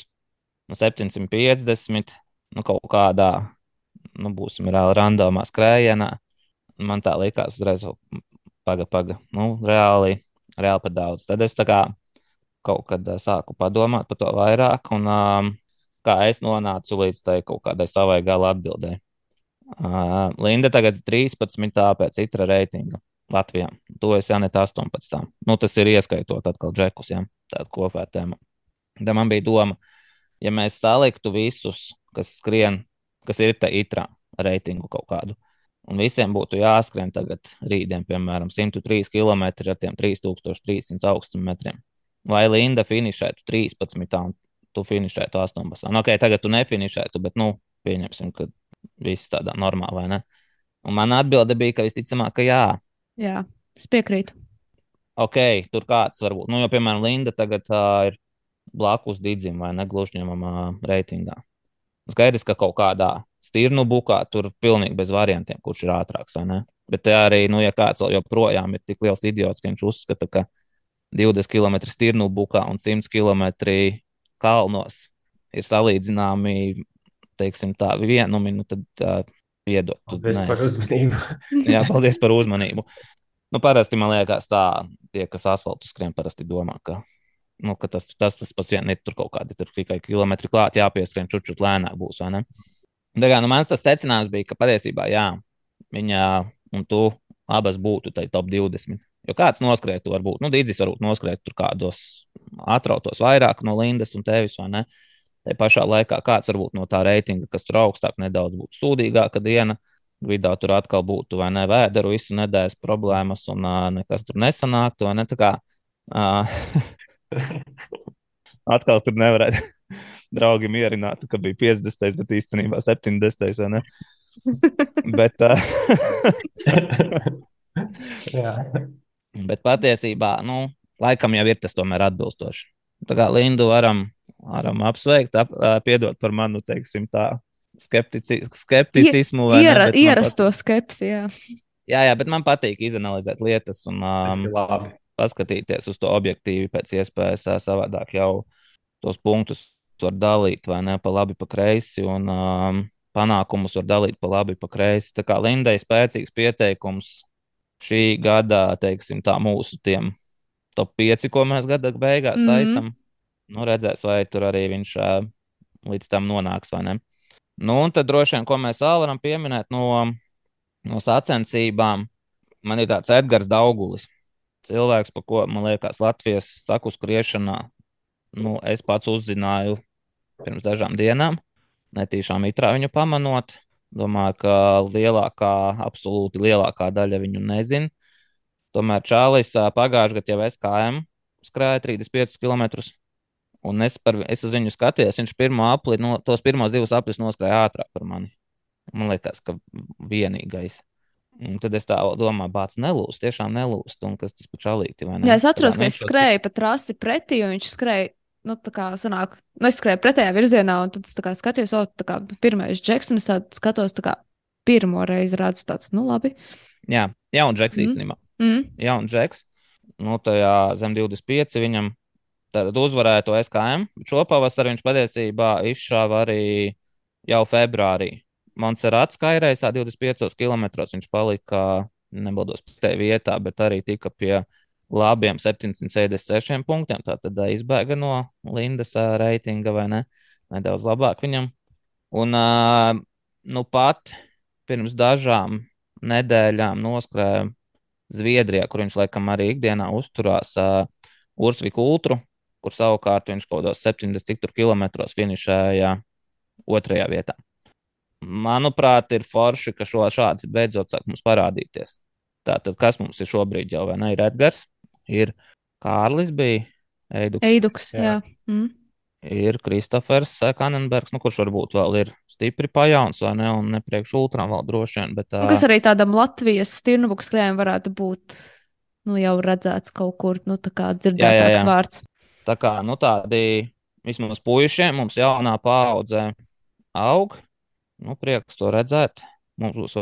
750, kaut kādā, būsim reāli randomā skrējienā. Man tā likās uzreiz, paga. Reāli par daudz. Tad es kaut kad sāku padomāt par to vairāk, un kā es nonācu līdz tai kaut kādai savai gala atbildēji. Linda tagad ir 13. pēc Itra reitinga Latvijā. To es jānet 18. Tas ir ieskaitot atkal džekus, jā, tādu kopvērtējumu. Tad man bija doma, ja mēs saliktu visus, kas skrien, kas ir te Itra reitingu kaut kādu, un visiem būtu jāskrien tagad rītdien, piemēram, 103 km ar tiem 3300 augstuma metriem. Vai Linda finišētu 13. un tu finišētu 18. Ok, tagad tu nefinišētu, bet, pieņemsim, ka viss tādā normā, vai ne? Un mana atbilde bija, ka visticamāk, ka jā. Jā, es piekrītu. Ok, tur kāds varbūt, nu, jo, piemēram, Linda tagad ir blakus Digim vai negluži ņemamā reitingā. Skaidrs, ka kaut kādā stirnu bukā tur pilnīgi bez variantiem, kurš ir ātrāks vai ne. Bet te arī, nu, ja kāds vēl joprojām ir tik liels idiots, ka viņš uzskata, ka 20 km stirnu bukā un 100 km kalnos ir salīdzināmi, teiksim, tā vienumi, nu, tad piedod. Paldies par uzmanību. Jā, paldies par uzmanību. Nu, parasti man liekas, tā tie, kas asfaltu skrien, parasti domā, ka, nu, ka tas pats vien ir tur kaut kādi tur tikai kilometri klāt, jāpieskrien, čučut lēnāk būs, vai ne? Tā kā, nu, mans tas secinājums bija, ka patiesībā, jā, viņa un tu abas būtu tai top 20. Jo kāds noskrēja to varbūt, nu, Digis varbūt noskrēja tur kādos atrautos vairāk no Lindas un tevis, vai ne? Tai pašā laikā kāds varbūt no tā reitinga, kas tur augstāk nedaudz būtu sūdīgāka diena, vidā tur atkal būtu vai ne vēderu, visu nedēļas problēmas un nekas tur nesanāktu, vai ne? Tā kā atkal tur nevarētu draugi mierināt, ka bija 50, bet īstenībā 70, vai ne? Bet, bet patiesībā, nu, laikam jau ir tas tomēr atbilstoši. Tā kā Lindu varam apsveikt, piedot par manu, teiksim, tā skepticismu. Ierasto skepsi, jā. Jā, bet man patīk izanalizēt lietas un paskatīties uz to objektīvi pēc iespējas savādāk jau tos punktus var dalīt, vai ne, pa labi, pa kreisi, un panākumus var dalīt pa labi, pa kreisi. Tā kā Lindai spēcīgs pieteikums šī gada, teiksim, tā mūsu tiem top 5, ko mēs gada beigās taisam. Nu, redzēs, vai tur arī viņš līdz tam nonāks, vai ne. Nu, un tad droši vien, ko mēs vēl varam pieminēt no sacensībām, man ir tāds Edgars Daugulis. Cilvēks, pa ko, man liekas, Latvijas staku skriešanā, nu, es pats uzzināju pirms dažām dienām, netīšām itrā viņu pamanot. Domāju, ka absolūti lielākā daļa viņu nezin. Tomēr Čālis pagājušajā gadā jau SKM skrēja 35 km. Un es uz viņu skatījos, viņš tos pirmos 2 aplis noskrēja ātrāk par mani. Man liekas, ka vienīgais. Un tad es tā domāju, bāc nelūst, tiešām nelūst. Un kas tas pa Čalīti, vai ne? Jā, es atceros, ka es skrēju pa trasi pretī, un viņš skrēja, nu, tā kā sanāk, nu, es skrēju pretējā virzienā, un tad es tā kā skatījos, tā kā pirmais džeks, un es tā skatos, tā kā pirmo reizi redzu tāds, nu, labi. Jā, jaun džeks īstenībā. Jaun džeks. Nu, tajā zem 25 viņam tad uzvarēja to SKM. Šopavasar viņš patiesībā izšāva arī jau februārī. Montserrats Kaireisā 25 km viņš palika, nebaldos pētē vietā, bet arī tika pie labiem 776 punktiem. Tātad izbēga no Lindas reitinga, vai ne? Nedaudz labāk viņam. Un nu pat pirms dažām nedēļām noskrēja Zviedrijā, kur viņš laikam arī ikdienā uzturās Ursviku ultru, kur savukārt viņš kaut kādos 70 kilometros finišēja 2. vietā. Manuprāt, ir forši, ka šāds beidzot sāk mums parādīties. Tātad, kas mums ir šobrīd jau, vai ne? Ir Edgars, ir Kārlis, bija Eiduks, jā. Ir Kristofers Kanenbergs, nu, kurš varbūt vēl ir stipri pajauns, vai ne, un nepriekš ultram vēl droši vien, bet... Kas arī tādam Latvijas stirnubuku skrējiem varētu būt, nu, jau redzēts kaut kur, nu, tā kā dzirdētāks vārds. Tā kā, nu, tādi vismaz puišiem mums jaunā paudze aug, nu, prieks to redzēt. Mums būs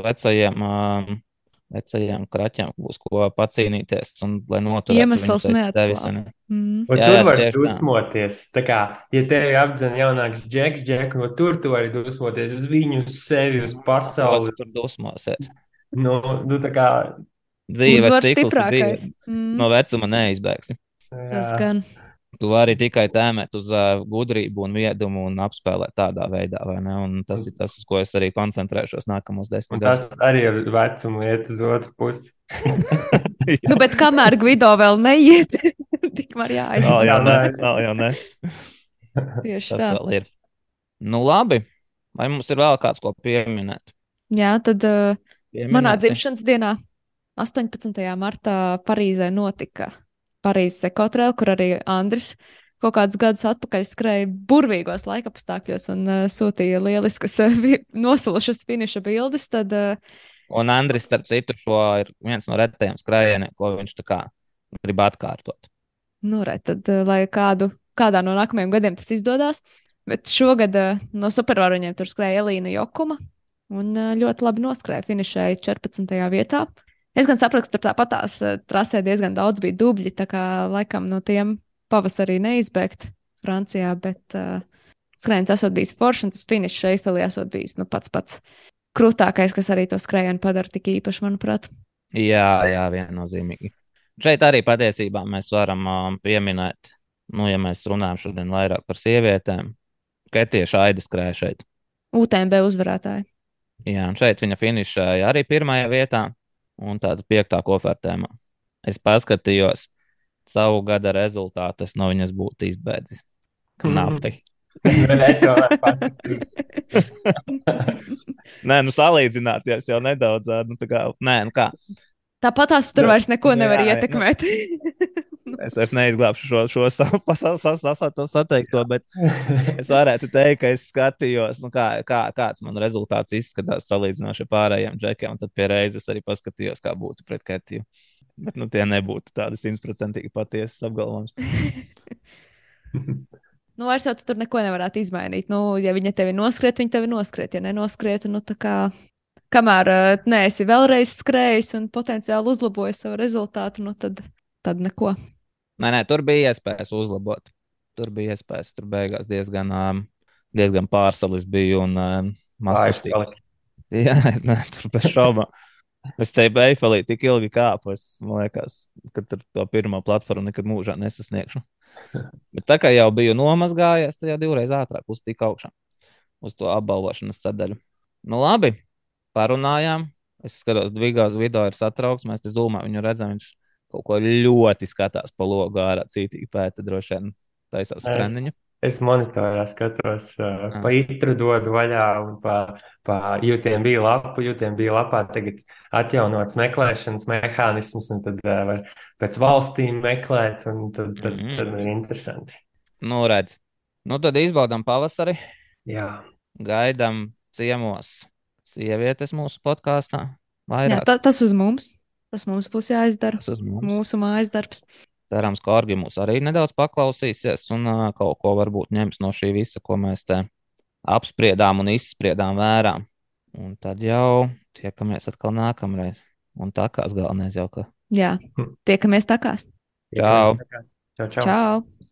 vecajiem kraķiem būs ko pacīnīties un lai noturētu iemesls neatslāp. Tur var dusmoties. Tā kā, ja tevi apdzen jaunāks džeks, no tur tu vari dusmoties uz viņu, uz sevi, uz pasauli. Tur dusmosies. Nu, tā kā dzīves cikls no vecuma neizbēgsi. Tas gan. Tu vari tikai tēmēt uz gudrību un viedumu un apspēlēt tādā veidā, vai ne? Un tas ir tas, uz ko es arī koncentrēšos nākamos 10 gadus. Tas arī ar vecumu iet uz otru pusi. Nu, bet kamēr Gvido vēl neiet, tikmēr jāaiziet. Jau ne. Tieši tas tā. Vēl ir. Nu, labi. Vai mums ir vēl kāds, ko pieminēt? Jā, tad manā dzimšanas dienā 18. martā Parīzē notika Parīzes ekotrail, kur arī Andris kaut kādus gadus atpakaļ skrēja burvīgos laikapstākļos un sūtīja lieliskas nosalušas finiša bildes, tad Un Andris, starp citu, šo ir viens no retajiem skrējieniem, ko viņš tā kā grib atkārtot. Nu, re, tad, lai kādā no nākamajiem gadiem tas izdodas. Bet šogad no supervaroņiem tur skrēja Elīna Jokuma un ļoti labi noskrēja, finišēja 14. vietā. Es gan sapratu, ka tur tāpat tās trasē diezgan daudz bija dubļi, tā kā laikam no tiem pavasarī neizbēgt Francijā, bet skrējiens esot bijis foršs, un tas finišs Eifelī esot bijis nu, pats krūtākais, kas arī to skrējienu padara tik īpašu, manuprāt. Jā, viennozīmīgi. Šeit arī patiesībā mēs varam pieminēt, nu, ja mēs runājam šodien vairāk par sievietēm, ka tieši Aida skrēja šeit. UTMB uzvarētāji. Jā, un šeit viņa finišēja arī pirmajā vietā, un tāda 5. kofertēmā. Es paskatījos savu gada rezultātu, es no viņas būtu izbēdzis. Knapi. Nē, nu salīdzināties jau nedaudz. Nu, kā, nē, nu kā. Tāpat tās tur vairs neko nevar ietekmēt. Es vairs neizglābšu šo sateikto, bet es varētu teikt, ka es skatījos, nu, kāds man rezultāts izskatās salīdzinoši ar pārējiem džekiem, un tad pie reizes arī paskatījos, kā būtu pret Ketiju. Bet nu, tie nebūtu tādi 100% patiesas apgalvojums. Nu, vairs jau tu tur neko nevarētu izmainīt. Nu, ja viņa tevi noskriet, viņa tevi noskriet. Ja nenoskriet, nu tā kā kamēr neesi vēlreiz skrējis un potenciāli uzlabojis savu rezultātu, nu tad neko. Nē, tur bija iespējas uzlabot. Tur bija iespējas, tur beigās diezgan pārsalis bija un mazpastīgi. Jā, ne, tur bez šaubām. Es te Eifelī tik ilgi kāpu, man liekas, ka tur to pirmo platformu nekad mūžā nesasniegšu. Bet tā kā jau biju nomazgājies, tad jau 2 reizes ātrāk uztika augšā uz to apbalvošanas sadaļu. Nu labi, parunājām. Es skatos, Dvigās video ir satraukts. Mēs te zūmā viņu redzam, viņš kaut ko ļoti skatās pa logu ārā, cītīgi pēta droši vien taisās treniņu. Es monitorā skatos, pa itru dodu vaļā un pa UTMB lapu. UTMB lapā tagad atjaunots meklēšanas mehānismus, un tad var pēc valstīm meklēt, un tad ir interesanti. Nu, redz. Nu, tad izbaudām pavasari. Jā. Gaidām ciemos sievietes mūsu podkāstā. Jā, tas uz mums. Tas mums būs jāizdara. Tas uz mums. Mūsu mājas darbs. Cerams, ka Orgi mūs arī nedaudz paklausīsies un kaut ko varbūt ņems no šī visa, ko mēs te apspriedām un izspriedām vērā. Un tad jau tiekamies atkal nākamreiz. Un takās galvenais jau, ka. Jā, tiekamies takās. Čau! Čau! Čau!